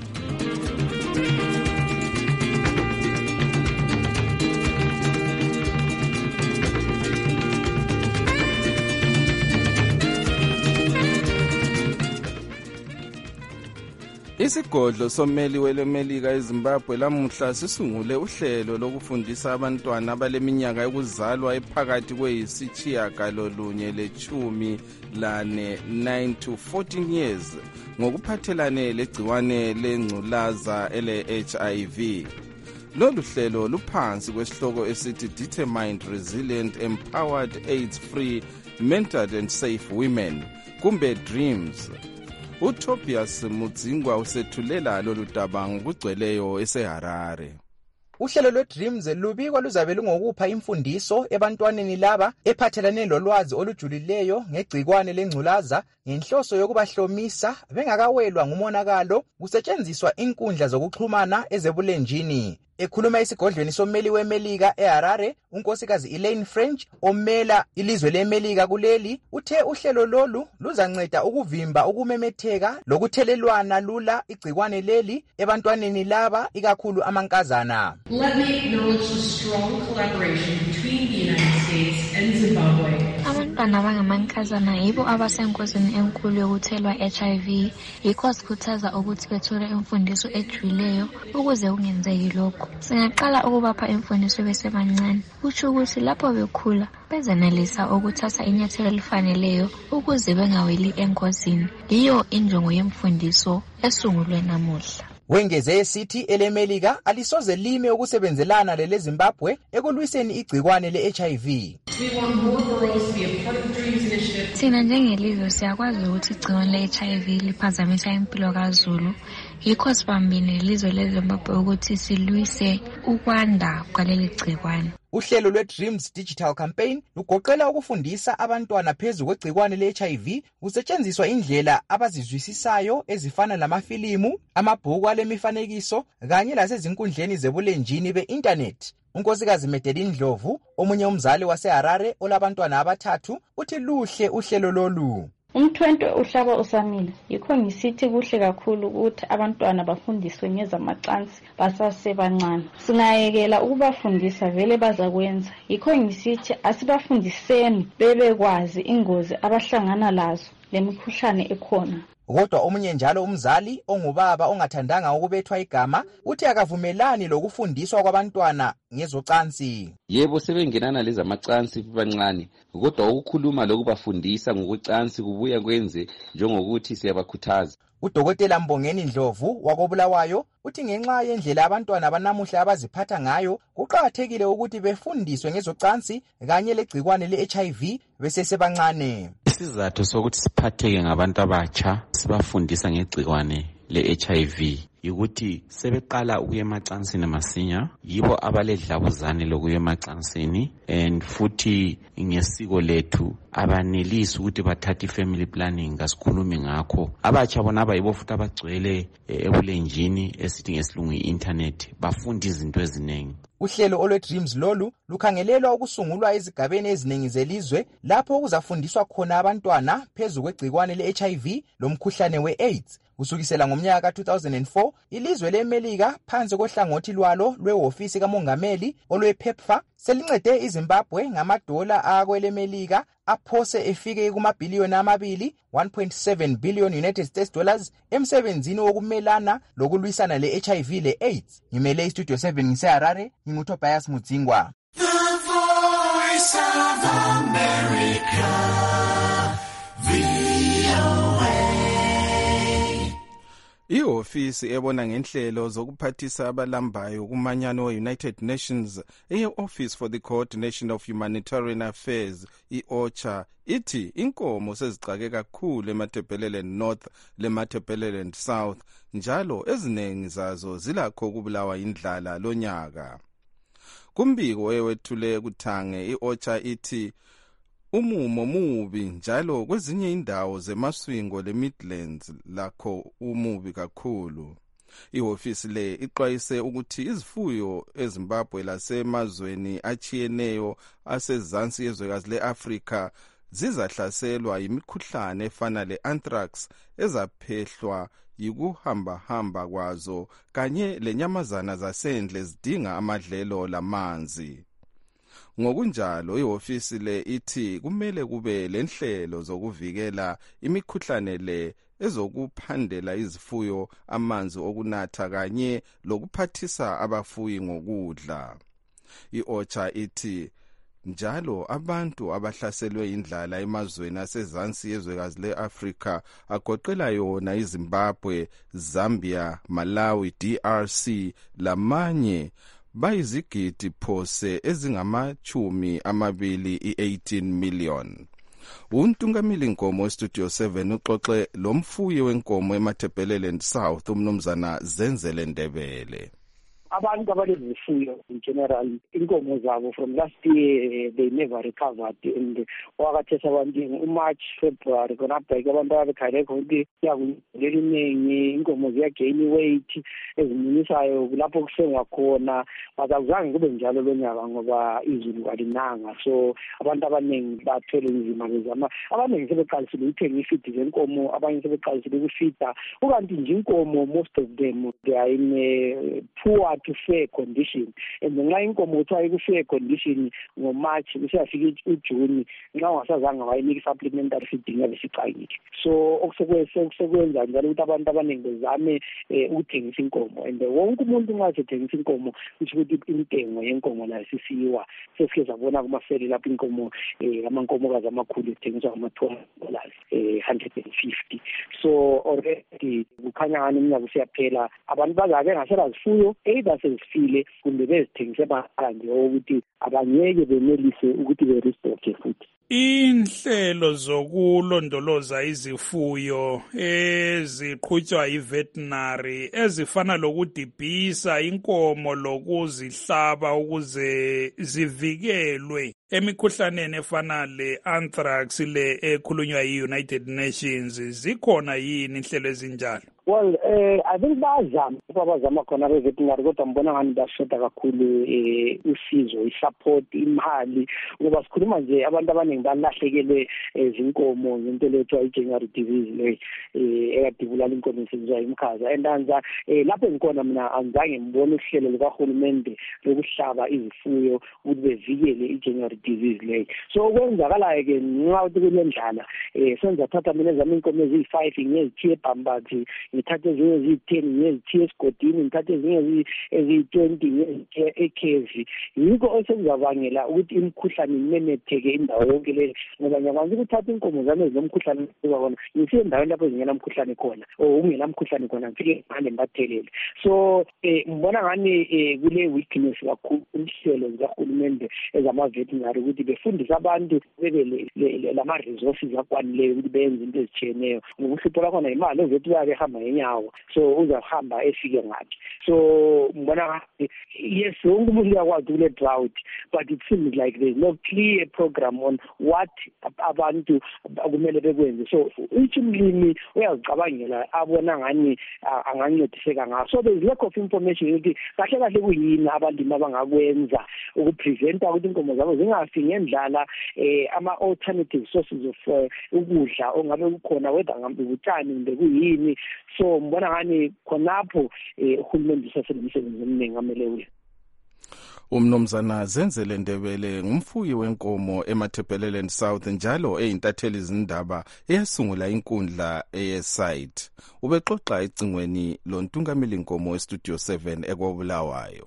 Isigodlo sommeli welemelika eZimbabwe lamuhla sisungule uhlelo lokufundisa abantwana abaleminyaka yokuzalwa ephakathi kweyisitshiyagalolunye lechumi lane nine to fourteen years ngokuphathelane legciwane lengculaza ele-H I V. Lolu hlelo luphansi kwesihloko esithi Determined, Resilient, Empowered, AIDS-Free, Mentored and Safe Women, kumbe DREAMS. uTobias Mudzingwa usethulela lolu daba ngokugcweleyo eseHarare. Uhlelo lwe-Dreams lubikwa luzabe lungokupha imfundiso ebantwaneni laba ephathelane lolwazi olujulileyo ngegcikwane lengculaza ngenhloso yokubahlomisa bengakawelwa ngumonakalo kusetshenziswa inkundla zokuxhumana ezebulenjini. Ekhuluma isigodlweni sommeli wemelika eHarare, unkosikazi Elaine French omela ilizwe lemelika kuleli uthe uhlelo lolu luzanceda ukuvimba ukumemetheka lokuthelelwana lula igcikwane leli ebantwaneni laba ikakhulu amankazana. Let me acknowledge the strong collaboration between the United States and Zimbabwe. Abantwana abangamankazana yibo abasengozini enkulu yokuthelwa H I V, yikho sikhuthaza ukuthi bethole imfundiso ejulileyo ukuze kungenzeki lokho. Singaqala ukubapha imfundiso besebancane, kusho ukuthi lapho bekhula bezenelisa ukuthatha inyathelo elifaneleyo ukuze bengaweli engozini. Yiyo injongo yemfundiso esungulwe namuhla. Wengeze esithi elemelika alisoze lime ukusebenzelana leleZimbabwe ekulwiseni igcikwane le-H I V. We want more girls to be a part of the Dreams Initiative. Thina njengelizwe siyakwazi ukuthi igciwane le-H I V liphazamisa impilo kaZulu. Yikho sibambile ilizwe leZimbabwe ukuthi silwise ukwanda kwaleli gciwane. Uhlelo lwe-Dreams Digital Campaign lugoqela ukufundisa abantwana phezu kwegciwane le-H I V kusetshenziswa indlela abazizwisisayo ezifana namafilimu, amabhuku alemifanekiso kanye lasezinkundleni zebulenjini be-internet. Unkosikazi Medeline Ndlovu, omunye umzali waseHarare olabantwana abathathu, uthi luhle uhlelo lolu. Umthwentwe uhlaba usamile. Yikho ngisithi kuhle kakhulu ukuthi abantwana bafundiswe ngezamacansi basasebancane. Singayekela ukubafundisa vele bazakwenza. Yikho ngisithi asibafundiseni bebekwazi ingozi abahlangana lazo lemikhuhlane ekhona. Kodwa omunye njalo umzali ongubaba ongathandanga ukubethwa igama uthi akavumelani lokufundiswa kwabantwana ngezocansi. Yebo sebengenana lezi amacansi bancane, kodwa ukukhuluma lokubafundisa ngokwecansi kubuya kwenze njengokuthi siyabakhuthaza. Udokotela Mbongeni Ndlovu wakobulawayo uthi ngenxa yendlela abantwana banamuhla abaziphatha ngayo kuqhakathekile ukuthi befundiswe ngezocansi kanye legcikwane le-H I V besesebancane. Isizathu sokuthi siphatheke ngabantu abatsha sibafundisa ngegcikwane le-H I V ukuthi sebeqala ukuya emacansini masinya, yibo abaledlabuzane lokuya emacansini, and futhi ngesiko lethu abanelisi ukuthi bathathe family planning kasikhulumi ngakho. Abatsha bona abayibo futhi abagcwele ebulenjini esithi ngesilungu i-internet bafunda izinto eziningi. Uhlelo olwe-Dreams lolu lukhangelelwa ukusungulwa ezigabeni eziningi zelizwe lapho kuzafundiswa khona abantwana phezu kwegcikwane le-H I V lomkhuhlane we-AIDS. Kusukisela ngomnyaka ka two thousand four, ilizwe leMelika phansi kohlangothi lwalo lwehhovisi kamongameli olwe-PEPFAR selincede iZimbabwe ngamadola akwelemelika aphose efike kumabhiliyoni amabili, one point seven billion United States dollars, emsebenzini wokumelana lokulwisana le-H I V le-AIDS. Ngimele iStudio seven ngiseHarare, nginguTobias Mudzingwa. The Voice of America, V O A. Ihofisi ebona ngenhlelo zokuphathisa abalambayo kumanyano we-United Nations eye-Office for the Coordination of Humanitarian Affairs, i-OCHA, ithi inkomo sezixake kakhulu eMatabeleland North leMatabeleland South, njalo eziningi zazo zilakho ukubulawa indlala lonyaka. Kumbiko ewethule kuthange, i-OCHA ithi umumo mubi njalo kwezinye indawo zemaswingo le-Midlands lakho umubi kakhulu. Ihofisi le ixwayise ukuthi izifuyo eZimbabwe lasemazweni achiyeneyo asezansi yezwekazi le-Afrika zizahlaselwa yimikhuhlane efana le-anthrax ezaphehlwa yikuhamba-hamba kwazo kanye lenyamazana zasendle zidinga amadlelo lamanzi. Ngokunjalo ihofisi le ithi kumele kube lenhlelo zokuvikela imikhuhlane le ezokuphandela izifuyo amanzi okunatha kanye lokuphathisa abafuyi ngokudla. I-OCHA ithi njalo abantu abahlaselwe indlala emazweni asezansi yezwekazi le-Afrika agoqela yona iZimbabwe, Zambia, Malawi, D R C lamanye bayizigidi phose ezingamachumi amabili i-eighteen million. Untungamili nkomo eStudio seven uxoxe lomfuyi wenkomo eMatabeleland South umnumzana Zenzele Ndebele. Abantu abalezifuyo in general inkomo zabo from last year they never recovered, and wakathesa abantu uMarch February khona abheke abantu ababekhale konke yakuyeliningi inkomo ziyagain weight ezimunisayo lapho kusengwa khona, bazakuzange kube njalo lonyaka ngoba izulu alinanga, so abantu abaningi bathwele inzima bezama. Abaningi sebeqalisile ukuthenga ifeed zenkomo, abanye sebeqalisile ukufida, ukanti nje inkomo most of them they are in a poor to fair condition, and ngenxa inkomo kuthiwa iku-fair condition ngoMarch kusiyafika uJune nxa ungasazange wayinika supplementary feeding yabe sicakile. So okusekwenza njalo ukuthi abantu abaningi bezame ukuthengisa inkomo, and wonke umuntu nxa sethengisa inkomo kusho ukuthi intengo yenkomo layo sisiwa. Sesike sabona kumaferi lapho inkomo amankomokazi amakhulu ethengiswa ngama-two hundred dollars, one hundred fifty. So already kukhanya ngani umnyaka usiyaphela, abantu bazake ngasela zifuyo either zithola sezifile kumbe bezithengise baphandle ukuthi abangeke benelise ukuthi be-restock futhi. Inhlelo zokulondoloza izifuyo eziqhutshwa yi-veterinary ezifana lokudibhisa inkomo lokuzihlaba ukuze zivikelwe emikhuhlaneni efana le-anthrax le ekhulunywa yi-United Nations zikhona yini inhlelo ezinjalo? Well, eh I think bazama abazama khona be-veterinary kodwa mbona ngani bashoda kakhulu eh usizo, i-support, imali ngoba sikhuluma nje abantu abaningi balahlekelwe izinkomo ngento lethu i-January disease le eh ekadibulala inkomo esizwa imkhaza endanza eh lapho ngikona mina angizange ngibone uhlelo likahulumende lokuhlaba izifuyo ukuthi bevikele i-January disease le. So kwenzakalayo ke nxa ukuthi kulendlala eh senza thatha mina zami inkomo eziyi-five ngezithiye bhambathi ngithathe ezinye eziyi-ten ngezithiye esigodini ngithathe ezinye eziyi-twenty ngezithiye ekhevi. Yikho osekuzabangela ukuthi imikhuhlane imemetheke indawo yonke le ngoba ngiyakwazi ukuthatha inkomo zami ezinomkhuhlane khona ngisiye endaweni lapho zingena mkhuhlane khona or ungela mkhuhlane khona ngifike ngane ngibathelele. So eh ngibona ngani kule weakness kakhulu inhlelo zikahulumende ezama-veterinary ukuthi befundise abantu bebe lama-resources akwanileyo ukuthi benze into ezitshiyeneyo ngoba uhlupho lakhona imali oveterinary ehamba ngenyawo so uzahamba efike ngathi. So ngibona ngani yes wonke umuntu uyakwazi kule drought but it seems like there is no clear program on what abantu kumele bekwenze. So each umlimi uyazicabangela abona ngani angancediseka ngaso. So there is lack of information ukuthi kahle kahle kuyini abalimi abangakwenza ukupreventa ukuthi inkomo zabo zingafi ngendlala eh ama-alternative sources of ukudla ongabe kukhona whether ngambe utshani kumbe kuyini. So mbona ngani khonapho uhulumende usasebenzisemsebenzi omningi amele uye. Umnomzana Zenzele Ndebele ngumfuyi wenkomo eMatabeleland South njalo eyintatheli izindaba eyasungula inkundla eyesite. Ubexoxa ecingweni lontungameli inkomo weStudio seven ekwabulawayo.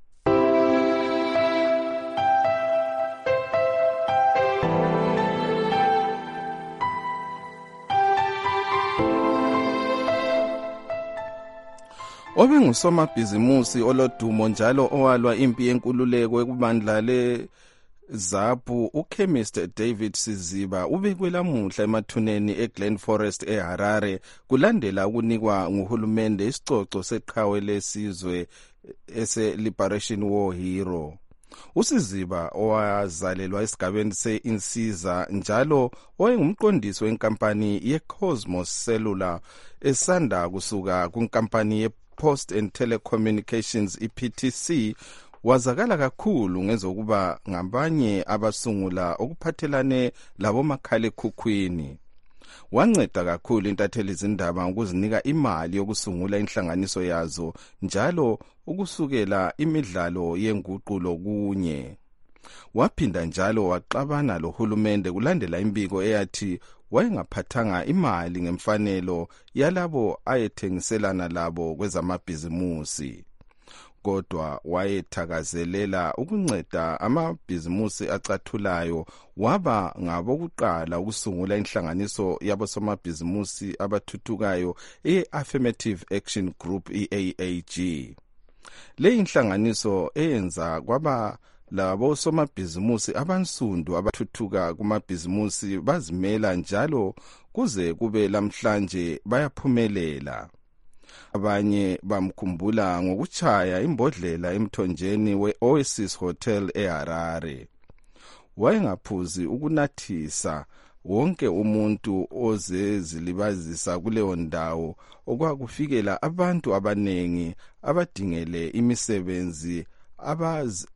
Obe ngusomabhizimusi olodumo njalo owalwa impi yenkululeko ekubandla le ZAPU uChemist David Siziba ubekwe lamuhla emathuneni eGlen Forest eHarare kulandela ukunikwa nguhulumende isicoco seqhawe lesizwe ese-Liberation War Hero. Usiziba owazalelwa esigabeni se-Insiza njalo owayengumqondisi wenkampani ye-Cosmos Cellular esanda kusuka kunkampani ye Post and Telecommunications I P T C wazakala kakhulu ngezokuba ngabanye abasungula okuphathelane labomakhalekhukhwini. Wanceda kakhulu intatheli izindaba ukuzinika imali yokusungula inhlanganiso yazo njalo ukusukela imidlalo yenguqulo kunye. Waphinda njalo waxabana lohulumende kulandela imbiko eyathi wayengaphathanga imali ngemfanelo yalabo ayethengiselana labo kwezamabhizimusi. Kodwa wayethakazelela ukunceda amabhizimusi acathulayo waba ngabokuqala ukusungula inhlanganiso yabosomabhizimusi abathuthukayo e-Affirmative Action Group I A A G. Le inhlanganiso eyenza kwaba labo somabhizimusi abansundu abathuthuka kumabhizimusi bazimela njalo kuze kube lamhlanje bayaphumelela. Abanye bamkhumbula ngokuchaya imbodlela emthonjeni we-Oasis Hotel eHarare. Wayengaphuzi ukunathisa wonke umuntu ozezilibazisa kuleyo ndawo okwakufikela abantu abanengi abadingele imisebenzi abaz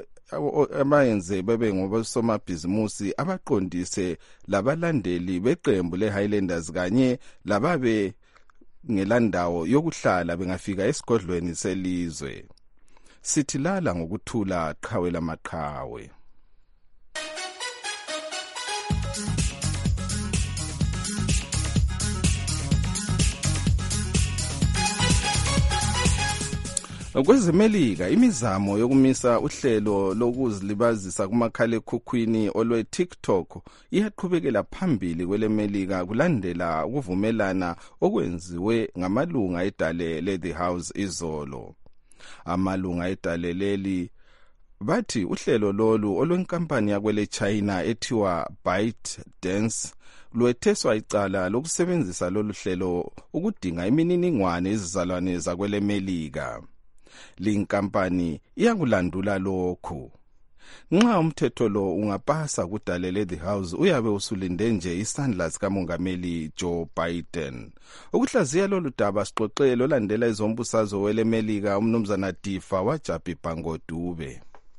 abayenze bebe ngobosomabhizimusi abaqondise labalandeli beqembu le-Highlanders kanye lababe ngelandawo yokuhlala bengafika esigodlweni selizwe. Sithi lala ngokuthula qhawe lamaqhawe. Kwezemelika imizamo yokumisa uhlelo lokuzilibazisa kumakhalekhukhwini olwe TikTok iyaqhubekela phambili kwelemelika kulandela ukuvumelana okwenziwe ngamalunga edale le The House izolo. Amalunga edaleleli bathi uhlelo lolu olwenkampani yakwele China ethiwa ByteDance lwetheswa icala lokusebenzisa lolu hlelo ukudinga imininingwane ezizalwane zakwele Melika. Linkampani iyakulandula lokhu. Nxa umthetho lo ungapasa kudalele the house uyabe usulinde nje isandla sikamongameli Joe Biden. Ukuhlaziya lolu daba sixoxele olandela izombusazwe wele Melika umnumzana Difa waJabi Bangodube.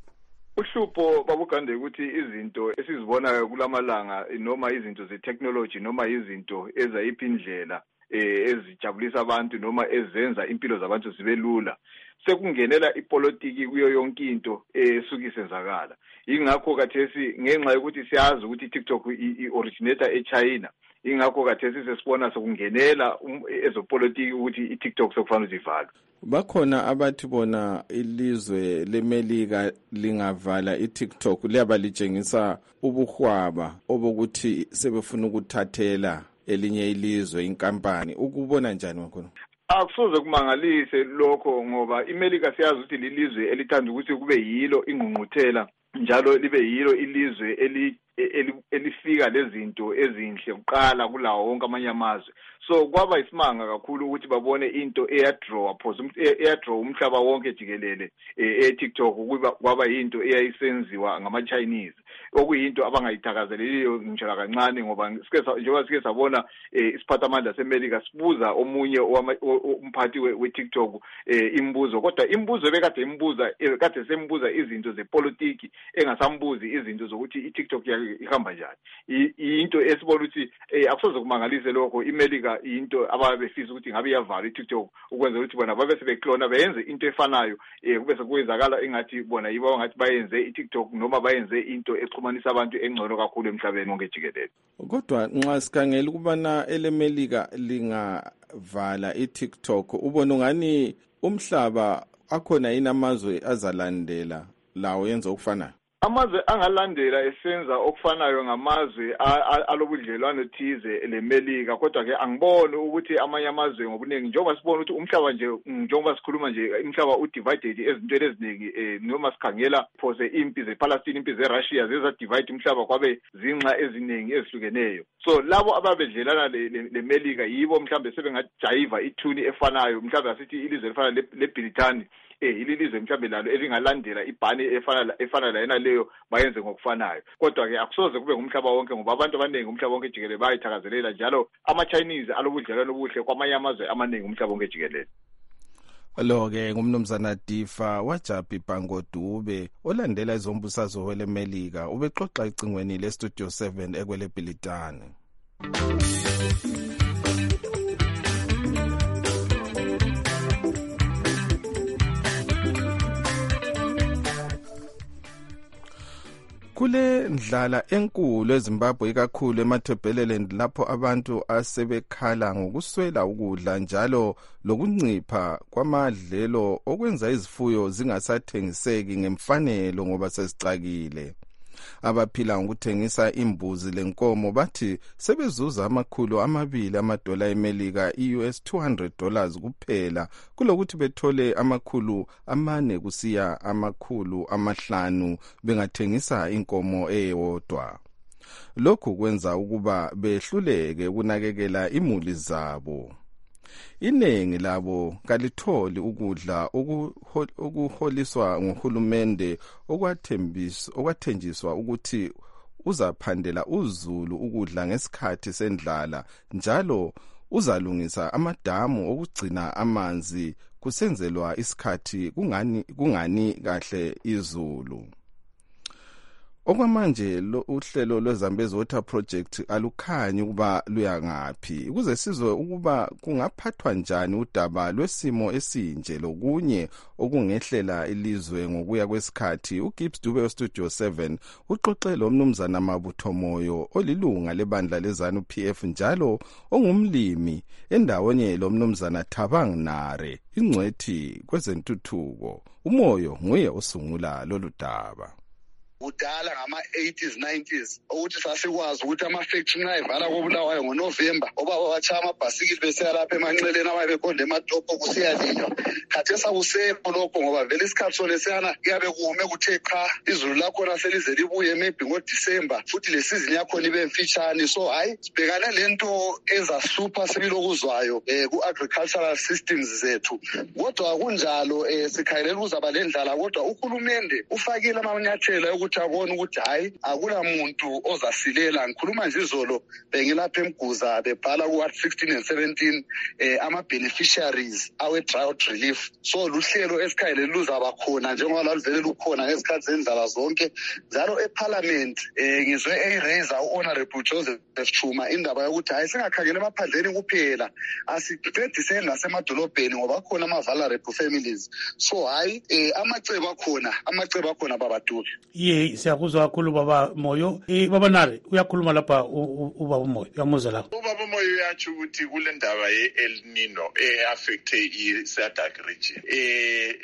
Uhlupho babugande ukuthi izinto esizibonayo kulamalanga noma izinto ze-technology noma izinto ezayiphi indlela eh ezijabulisa abantu noma ezenza impilo zabantu zibe lula sekungenela ipolitiki kuyo yonke into esuka isenzakala. Ingakho kathesi ngenxa yokuthi siyazi ukuthi TikTok i-originator eChina, ingakho kathesi sesibona sokungenela ezopolitiki ukuthi iTikTok sokufanele zivalwe. Bakhona abathi bona ilizwe leMelika lingavala iTikTok liyaba litshengisa ubuhwaba obokuthi sebefuna ukuthathela elinye ilizwe inkampani. Ukubona njani wakhona? Akusoze kumangalise lokho ngoba iMelika siyazi ukuthi lilizwe elithanda ukuthi kube yilo ingqungquthela njalo libe yilo ilizwe eli elifika lezinto ezinhle uqala kulawo wonke amanye amazwe. So kwaba isimanga kakhulu ukuthi babone into eyadraw phoze eyadraw umhlaba wonke jikelele e-TikTok ukuba kwaba into eyayisenziwa ngama Chinese okuyinto abangayithakazeleliyo ngitsho kancane ngoba sike njengoba sike sabona isiphathamandla seMelika sibuza omunye umphathi we-TikTok imbuzo, kodwa imbuzo bekade imbuza kade sembuza izinto zepolitiki engasambuzi izinto zokuthi iTikTok ihamba njani. Into esibona ukuthi akusoze kumangalise lokho iMelika into ababefisa ukuthi ngabe iyavala iTikTok ukwenza ukuthi bona babe sebeklona beyenze into efanayo kube sekwenzakala ingathi bona yibo ngathi bayenze iTikTok noma bayenze into exhumanisa abantu engcono kakhulu emhlabeni wonke jikelele. Kodwa nxa sikhangela ukubana eleMelika lingavala iTikTok ubona ngani umhlaba akhona inamazwe azalandela lawo yenza ukufanayo. Amazwe angalandela esenza okufanayo ngamazwe alobudlelwano thize leMelika, kodwa ke angiboni ukuthi amanye amazwe ngobuningi njengoba sibona ukuthi umhlaba nje njengoba sikhuluma nje umhlaba udivided ezintweni eziningi noma sikhangela phose impi zePalestine impi zeRussia zeza divide umhlaba kwabe zinxa eziningi ezihlukeneyo. So labo ababedlelana leMelika yibo mhlambe sebengajayiva ithuni efanayo mhlambe asithi ilizwe lefana leBritani eh ilizwe mhlambe lalo elingalandela ibhani efana efana la yena leyo bayenze ngokufanayo. Kodwa ke akusoze kube ngumhlaba wonke ngoba abantu abaningi umhlaba wonke jikelele bayithakazelela njalo ama-Chinese alobudlelwano obuhle kwamanye amazwe amaningi umhlaba wonke jikelele. Lo ke ngumnumzana Difa waJabi Bangodube olandela izombusazwe wele Melika ubexoxa icingweni le Studio seven ekwele Bilitane. Kule ndlala enkulu eZimbabwe ikakhulu emathebheleleni lapho abantu asebekhala ngokuswela ukudla njalo lokuncipha kwamadlelo okwenza izifuyo zingasathengiseki ngemfanelo ngoba sezicakile. Abaphila ngokuthengisa imbuzi lenkomo bathi sebezuza amakhulu amabili amadola eMelika i-U S two hundred dollars kuphela kulokuthi bethole amakhulu amane kusiya amakhulu amahlanu bengathengisa inkomo eyodwa. Lokhu kwenza ukuba behluleke ukunakekela imuli zabo. Iningi labo kalitholi ukudla okuholiswa ngohulumende okwathembiswa okwathenjiswa ukuthi uzaphandela uzulu ukudla ngesikhathi sendlala njalo uzalungisa amadamu okugcina amanzi kusenzelwa isikhathi kungani kungani kahle izulu. Okwamanje lo uhlelo lweZambezi Water Project alukhanyi ukuba luya ngaphi ukuze sizwe ukuba kungaphathwa njani udaba lwesimo esinje lokunye okungehlela ilizwe ngokuya kwesikhathi. uGibbs Dube weStudio seven uxoxe lo mnumzana Mabutho Moyo olilunga lebandla leZANU P F njalo ongumlimi endaweni lo mnumzana Thabang Nare ingcwethi kwezentuthuko. Umoyo nguye osungula lolu daba. Udala ngama eighties nineties ukuthi sasikwazi ukuthi ama-factory nxa evala koBulawayo ngoNovember obaba batshaya amabhasikili besiya lapha emanxeleni ababeqonde ematopo kusiyalinywa khathesi akusekho lokho ngoba vele isikhathi solesiyana kuyabe kume kuthe qha izulu lakhona selize libuye maybe ngoDisemba futhi le season yakhona ibe mfitshane. So hayi sibhekane lento ezahlupha sibilokuzwayo eh ku-agricultural systems zethu, kodwa kunjalo eh sikhayelela ukuzaba lendlala, kodwa uhulumende ufakile amanyathelo ukuthi abone ukuthi hayi akula muntu ozasilela. Ngikhuluma nje izolo bengilapha eMguza bebhala ku sixteen and seventeen eh ama beneficiaries awe drought relief. So luhlelo esikhayelela luzaba khona njengoba laluvele lukhona ngesikhathi zendlala zonke njalo eParliament. eh ngizwe eyiraiser uHonorable Joseph Chuma indaba yokuthi hayi singakhangela emaphandleni kuphela, asiqediseni nasemadolobheni ngoba khona ama vulnerable families. So hayi eh amacebo akhona amacebo akhona baba Dube. Ye siyakuzwa kakhulu baba Moyo. Eh baba Nare uyakhuluma lapha ubaba Moyo, uyamuzwa lapha. Ubaba Moyo uyathi ukuthi kule ndaba ye-El Nino e-affecte i-SADC region eh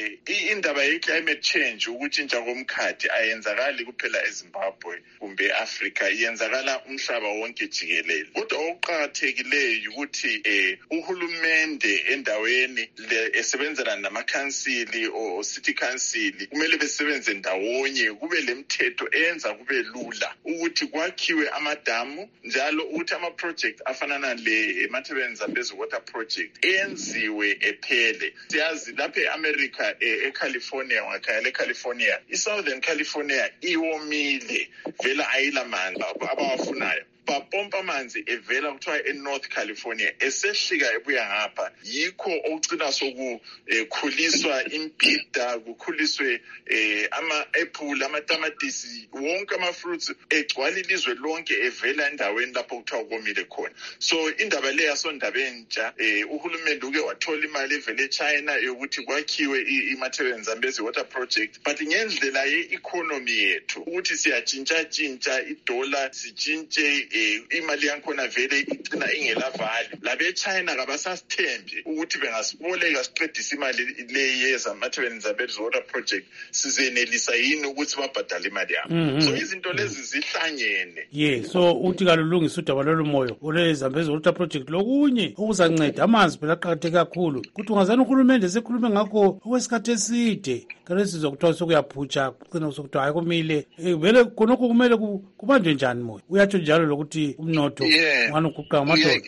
eh indaba ye-climate change ukutshintsha komkhathi ayenzakali kuphela eZimbabwe kumbe eAfrica, iyenzakala umhlaba wonke jikelele. Kodwa okuqakathekileyo ukuthi eh uhulumende endaweni esebenzela namakhansili o city council kumele besebenze ndawonye, kube lemthetho eyenza kube lula ukuthi kwakhiwe amadamu njalo ukuthi ama project afanana le Matabeleland Zambezi water project enziwe ephele. Siyazi lapha eAmerica eCalifornia ngakhaya leCalifornia iSouthern California iwomile vela ayilamanzi abawafunayo, bapompa amanzi evela kuthiwa eNorth California esehlika ebuya ngapha. Yikho okucina sokukhuliswa imbida, kukhuliswe ama-apple, amatamatisi, wonke ama-fruits egcwala ilizwe lonke evela endaweni lapho kuthiwa komile khona. So indaba le yasondaba entsha uhulumende uke wathola imali evele eChina yokuthi kwakhiwe iMatabeleland Zambezi water project, but ngendlela ye-economy yethu ukuthi siyatshintsha-tshintsha idola sitshintshe imali yakhona vele igcina ingelavali. Labe China kabasasithembi ukuthi bengasiboleka siqedisa imali le yeza Matabeleland Zambezi water project sizenelisa yini ukuthi babhadale imali yabo. So izinto lezi zihlangene. Yeah, so uthi kalulungisa udaba lolu Moyo ole Zambezi water project lokunye okuzanceda amanzi phela aqhatheke kakhulu ukuthi ungazana uhulumende sekhulume ngakho okwesikhathi eside kanti sizokuthiwa sokuyaphutsha kucina sokuthiwa hayi kumile vele khonokho kumele kubanjwe njani Moyo uyatsho njalo lokuthi umnotho ngani uguqa amadolo.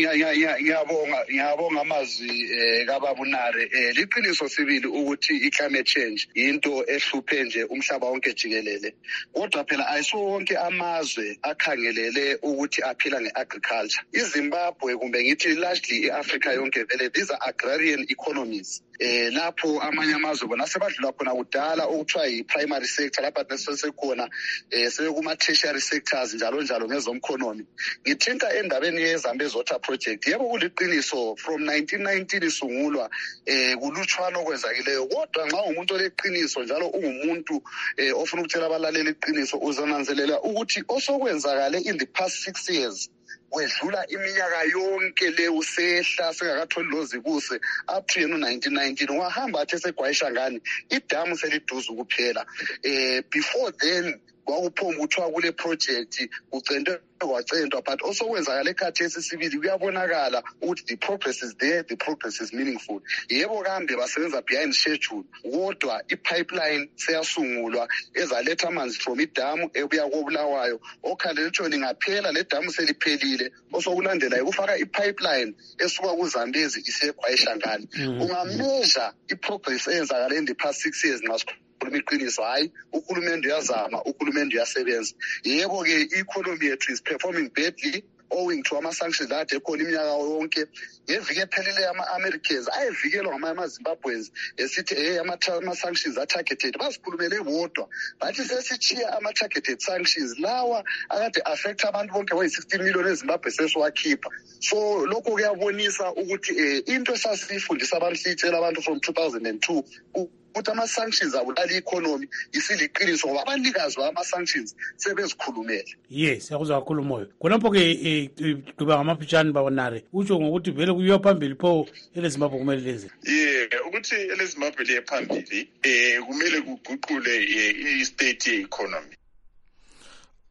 Ngiyabonga ngiyabonga amazwi kaBaba Nare. Liqiniso sibili ukuthi i-climate change into ehluphe nje umhlaba wonke jikelele, kodwa phela ayisonke amazwe akhangelele ukuthi aphila nge-agriculture. iZimbabwe kumbe ngithi largely i-Africa yonke vele these are agrarian economies. Eh lapho amanye amazwe bona sebadlula khona kudala okuthiwa yi-primary sector, lapha sesekhona eh sekuma tertiary sectors njalo njalo ngezomkhonomi. Ngithinta endabeni yeZambezi water project, yebo kuliqiniso from nineteen nineteen isungulwa eh kulutshwana okwenzakileyo, kodwa nxa umuntu oleqiniso njalo ungumuntu eh ofuna ukutshela abalaleli iqiniso uzonanzelela ukuthi osokwenzakale in the past six years wedlula iminyaka yonke le usehla sengakatholi lozibuse up to yena nineteen nineteen wahamba athi segwayisha ngani idamu seliduze ukuphela. eh before then kwakuphomba ukuthiwa kule project kucentwe kwacentwa, but also kwenzakala ekhathi esisibili kuyabonakala ukuthi the progress is there, the progress is meaningful. Yebo kambe basebenza behind schedule, kodwa ipipeline seyasungulwa ezaletha amanzi from idamu ebuya koBulawayo okhandela ukuthi lingaphela le damu seliphelile, osokulandela ukufaka ipipeline esuka kuZambezi iseGwayisha ngani. Ungameasure iprogress eyenzakala in the past six years nxa ukhuluma iqiniso, hayi uhulumende uyazama, uhulumende uyasebenza. Yebo ke i-economy yethu is performing badly owing to ama-sanctions ade ekhona iminyaka yonke. Ngeviki ephelele ama-Americans ayevikelwa ngamanye ama-Zimbabweans esithi hey ama-sanctions are-targeted, bazikhulumele bodwa bathi sesitshiya ama-targeted sanctions lawa akade affect abantu bonke bayi-sixteen million eZimbabwe sesiwakhipha. So lokho kuyabonisa ukuthi eh into esasifundisa abantu siyitshela abantu from two thousand two ukuthi ama-sanctions abulala i-economy isiliqiniso ngoba abanikazi bama-sanctions sebezikhulumele. Yes, siyakuzwa kakhulu Moyo. Khonapho-ke gqiba ngamafitshane Baba Nare utsho ngokuthi vele kuyiwa phambili pho eleZimbabwe kumele lenze. Yeah, ukuthi eleZimbabwe liye phambili eh kumele kuguqule i-state ye-economy.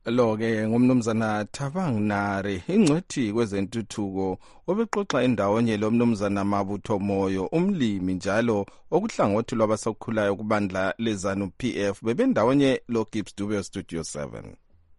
lo ke ngumnumzana Thabang Nare ingcwethi kwezentuthuko obexoxa endawonye lo mnumzana Mabutho Moyo umlimi njalo okuhlangothi lwabasakhulayo kubandla lezanu P F bebendawonye lo Gibbs Dube Studio seven.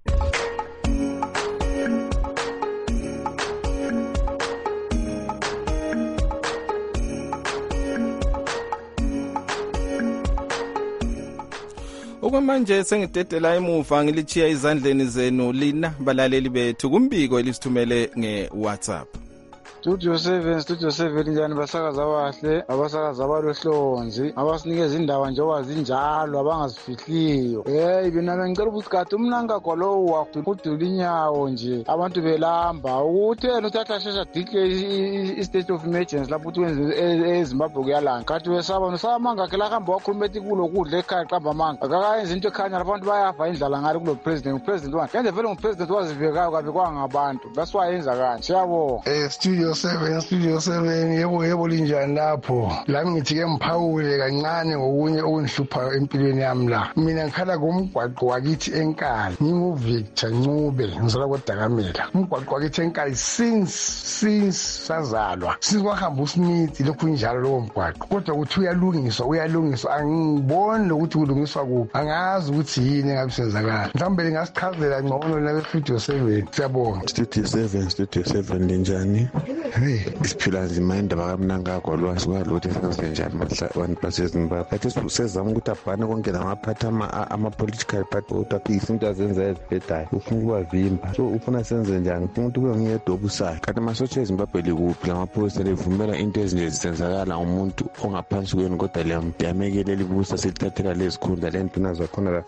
Okwamanje sengidedela emuva ngilichiya izandleni zenu lina balaleli bethu kumbiko elisithumele nge-WhatsApp. Studio seven, Studio seven njani basakaza abahle, abasakaza abalohlonzi, abasinikeza indaba njengoba zinjalo abangazifihliyo. Hey mina ngicela ukuthi kade umnanga kwalo wakudula inyawo nje abantu belamba uthena uthatha shesha declare i-state of emergency lapho uthi wenze eZimbabwe kuyalanga. Kade wesaba nosamanga ke la hamba wakhuluma ethi kulo kudla ekhaya qamba manga. Akakayenza into ekhanya abantu bayafa indlala ngale kulo president, upresident wani. Kenze vele ngupresident wazivekayo kabe kwangabantu. That's why yenza kanje. Siyabonga. Eh Studio seven, Studio seven, yebo yebo linjani lapho. Lami ngithi ke mphawule kancane ngokunye okunhlupha empilweni yami la. Mina ngikhala ngomgwaqo wakithi enkala. NginguVictor Ncube, ngizala koDakamela. Umgwaqo wakithi enkala since since sazalwa. Sikwahamba uSmith lokhu njalo lo mgwaqo. Kodwa ukuthi uyalungiswa, uyalungiswa angiboni ukuthi kulungiswa kuphi. Angazi ukuthi yini engabisenzakala. Mhlawumbe ngasichazela ngcono la Studio seven. Siyabonga. Studio seven, Studio seven linjani? Hey, isiphila nzima indaba kaMnanga kwalwazi kwalothi senzenjani mhla abantu baseZimbabwe. Kathi usezama ukuthi abhane konke lamaphathi ama political party ukuthi izinto azenza ezibhedayo. Ufuna ukubavimba. So ufuna senze njani? Ufuna ukuthi kube ngiyedobusayo. Kanti amasotsha eZimbabwe likuphi lamaphoyisa levumela into ezinje zisenzakala umuntu ongaphansi kweni kodwa liyamekelela ibusa silithathela lezikhundla lentuna zakhona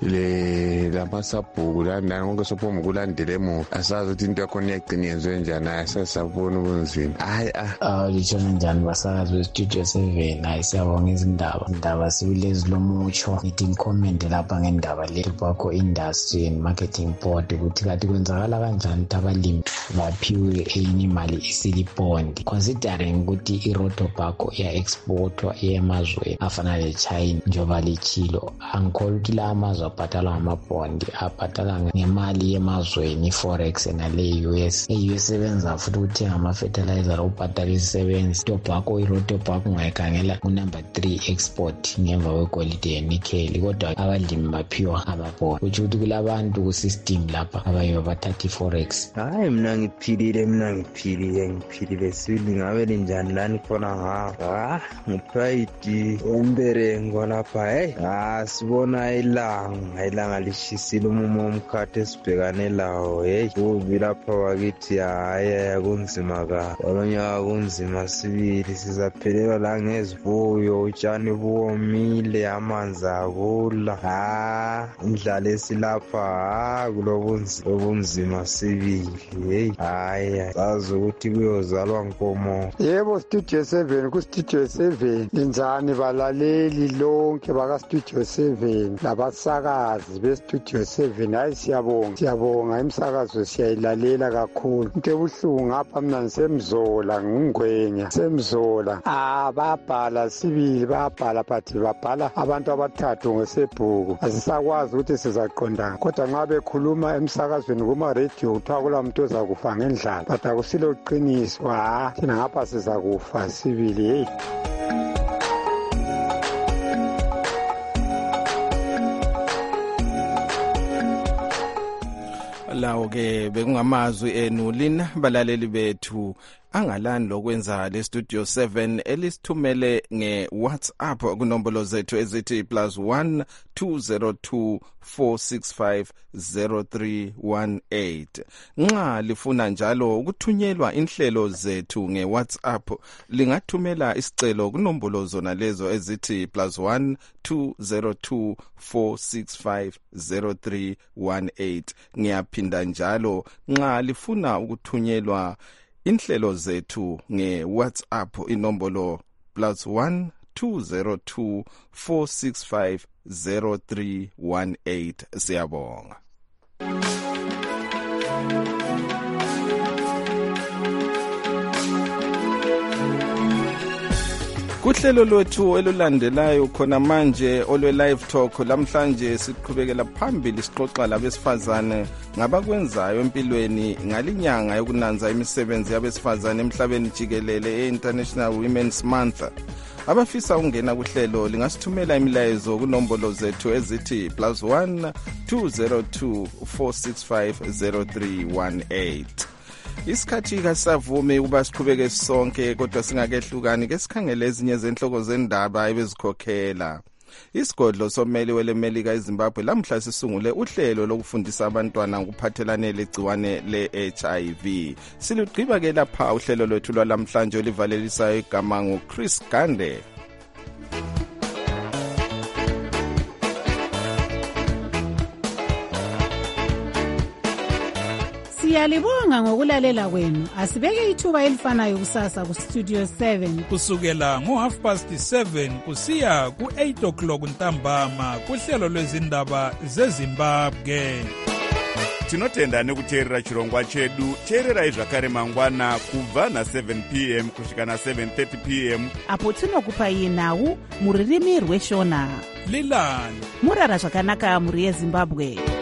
le lamasabhuku la nkonke sophoma ukulandela emuva. Asazi ukuthi into yakho iyaqina yenziwe njani ayasasabona ubunzima. Hayi ah litshona njani basakazi we-Studio seven. Hayi siyabonga izindaba indaba sibilezi lomutsho ngithi ngicomment lapha ngendaba le Tobacco Industry and Marketing Board ukuthi kade kwenzakala kanjani ukuthi abalimi baphiwe enye imali isilibond considering ukuthi i-raw tobacco iya exportwa emazweni afana le-China njengoba lichilo. Angikholwa ukuthi la amazwe abhatala ngamabhondi abhatala ngemali yemazweni i-forex nale U S e-U S sebenza futhi ukuthenga ama-fertilizer ubhatala isisebenzi. Tobacco i-raw tobacco ungayikhangela ku-number three export ngemva kwegolide yenickel kodwa abalimi baphiwa amabhondi kutsho ukuthi kulabantu ku-system lapha abayibo bathatha i-forex. Hayi mina ngiphilile mina ngiphilile ngiphilile sibili ngabe linjani lani khona ngapha. Ah ngipride emberengo lapha hey ah sibona ilanga ilanga lishisile umumo omkhathi esibhekane lawo hey kubi lapha wakithi hayi kunzima ka olonyaka kunzima sibili sizaphelelwa la ngezivuyo utshani buwomile amanzi akula ah indlala esilapha ah kulobunzima obunzima sibili hey hayi sazi ukuthi kuyozalwa nkomo. Yebo Studio seven ku Studio seven linjani balaleli lonke baka Studio seven labasakazi be Studio seven. Hayi siyabonga siyabonga imsakazo siyayilalela kakhulu. Into ebuhlungu ngapha mina ngisemzola ngingwenya semzola ah babhala sibili babhala but babhala abantu abathathu ngesebhuku. Asisakwazi ukuthi sizaqondana kodwa nxa bekhuluma emsakazweni kuma radio kuthiwa kula muntu ozakufa ngendlala but akusilo qiniso. Ah thina ngapha sizakufa sibili hey. Lawo ke bekungamazwi enu lina balaleli bethu angalani lokwenza le Studio seven elisithumele nge-WhatsApp kunombolo zethu ezithi plus one two zero two four six five zero three one eight. Nxa lifuna njalo ukuthunyelwa inhlelo zethu nge-WhatsApp lingathumela isicelo kunombolo zona lezo ezithi plus one two zero two four six five zero three one eight. Ngiyaphinda njalo nxa lifuna ukuthunyelwa inhlelo zethu nge-WhatsApp inombolo plus one two zero two four six five zero three one eight. Siyabonga. kuhlelo lwethu elulandelayo khona manje olwe live talk lamhlanje siqhubekela phambili sixoxa labesifazane ngabakwenzayo empilweni ngalinyanga yokunanza imisebenzi yabesifazane emhlabeni jikelele e-International Women's Month. Abafisa ukungena kuhlelo lingasithumela imilayezo kunombolo zethu ezithi plus one two zero two four six five zero three one eight. Isikhathi kasavumi ukuba siqhubeke sonke kodwa singakehlukani ke sikhangele ezinye zenhloko zendaba ebezikhokhela. Isigodlo sommeli welemelika eZimbabwe lamhla sisungule uhlelo lokufundisa abantwana ngokuphathelane legciwane le-H I V. Silugqiba ke lapha uhlelo lwethu lwalamhlanje olivalelisayo igama nguChris Gande. Siyalibonga ngokulalela kwenu. Asibeke ithuba elifanayo kusasa ku Studio seven kusukela ngo half past seven kusiya ku eight o'clock ntambama kuhlelo lwezindaba zeZimbabwe. Tinotenda nekuteerera chirongwa chedu. Teererai zvakare mangwana kubva na seven p m kusvika na seven thirty p m apo tinokupai nhau muririmi rweshona. Lilani murara zvakanaka muri yeZimbabwe.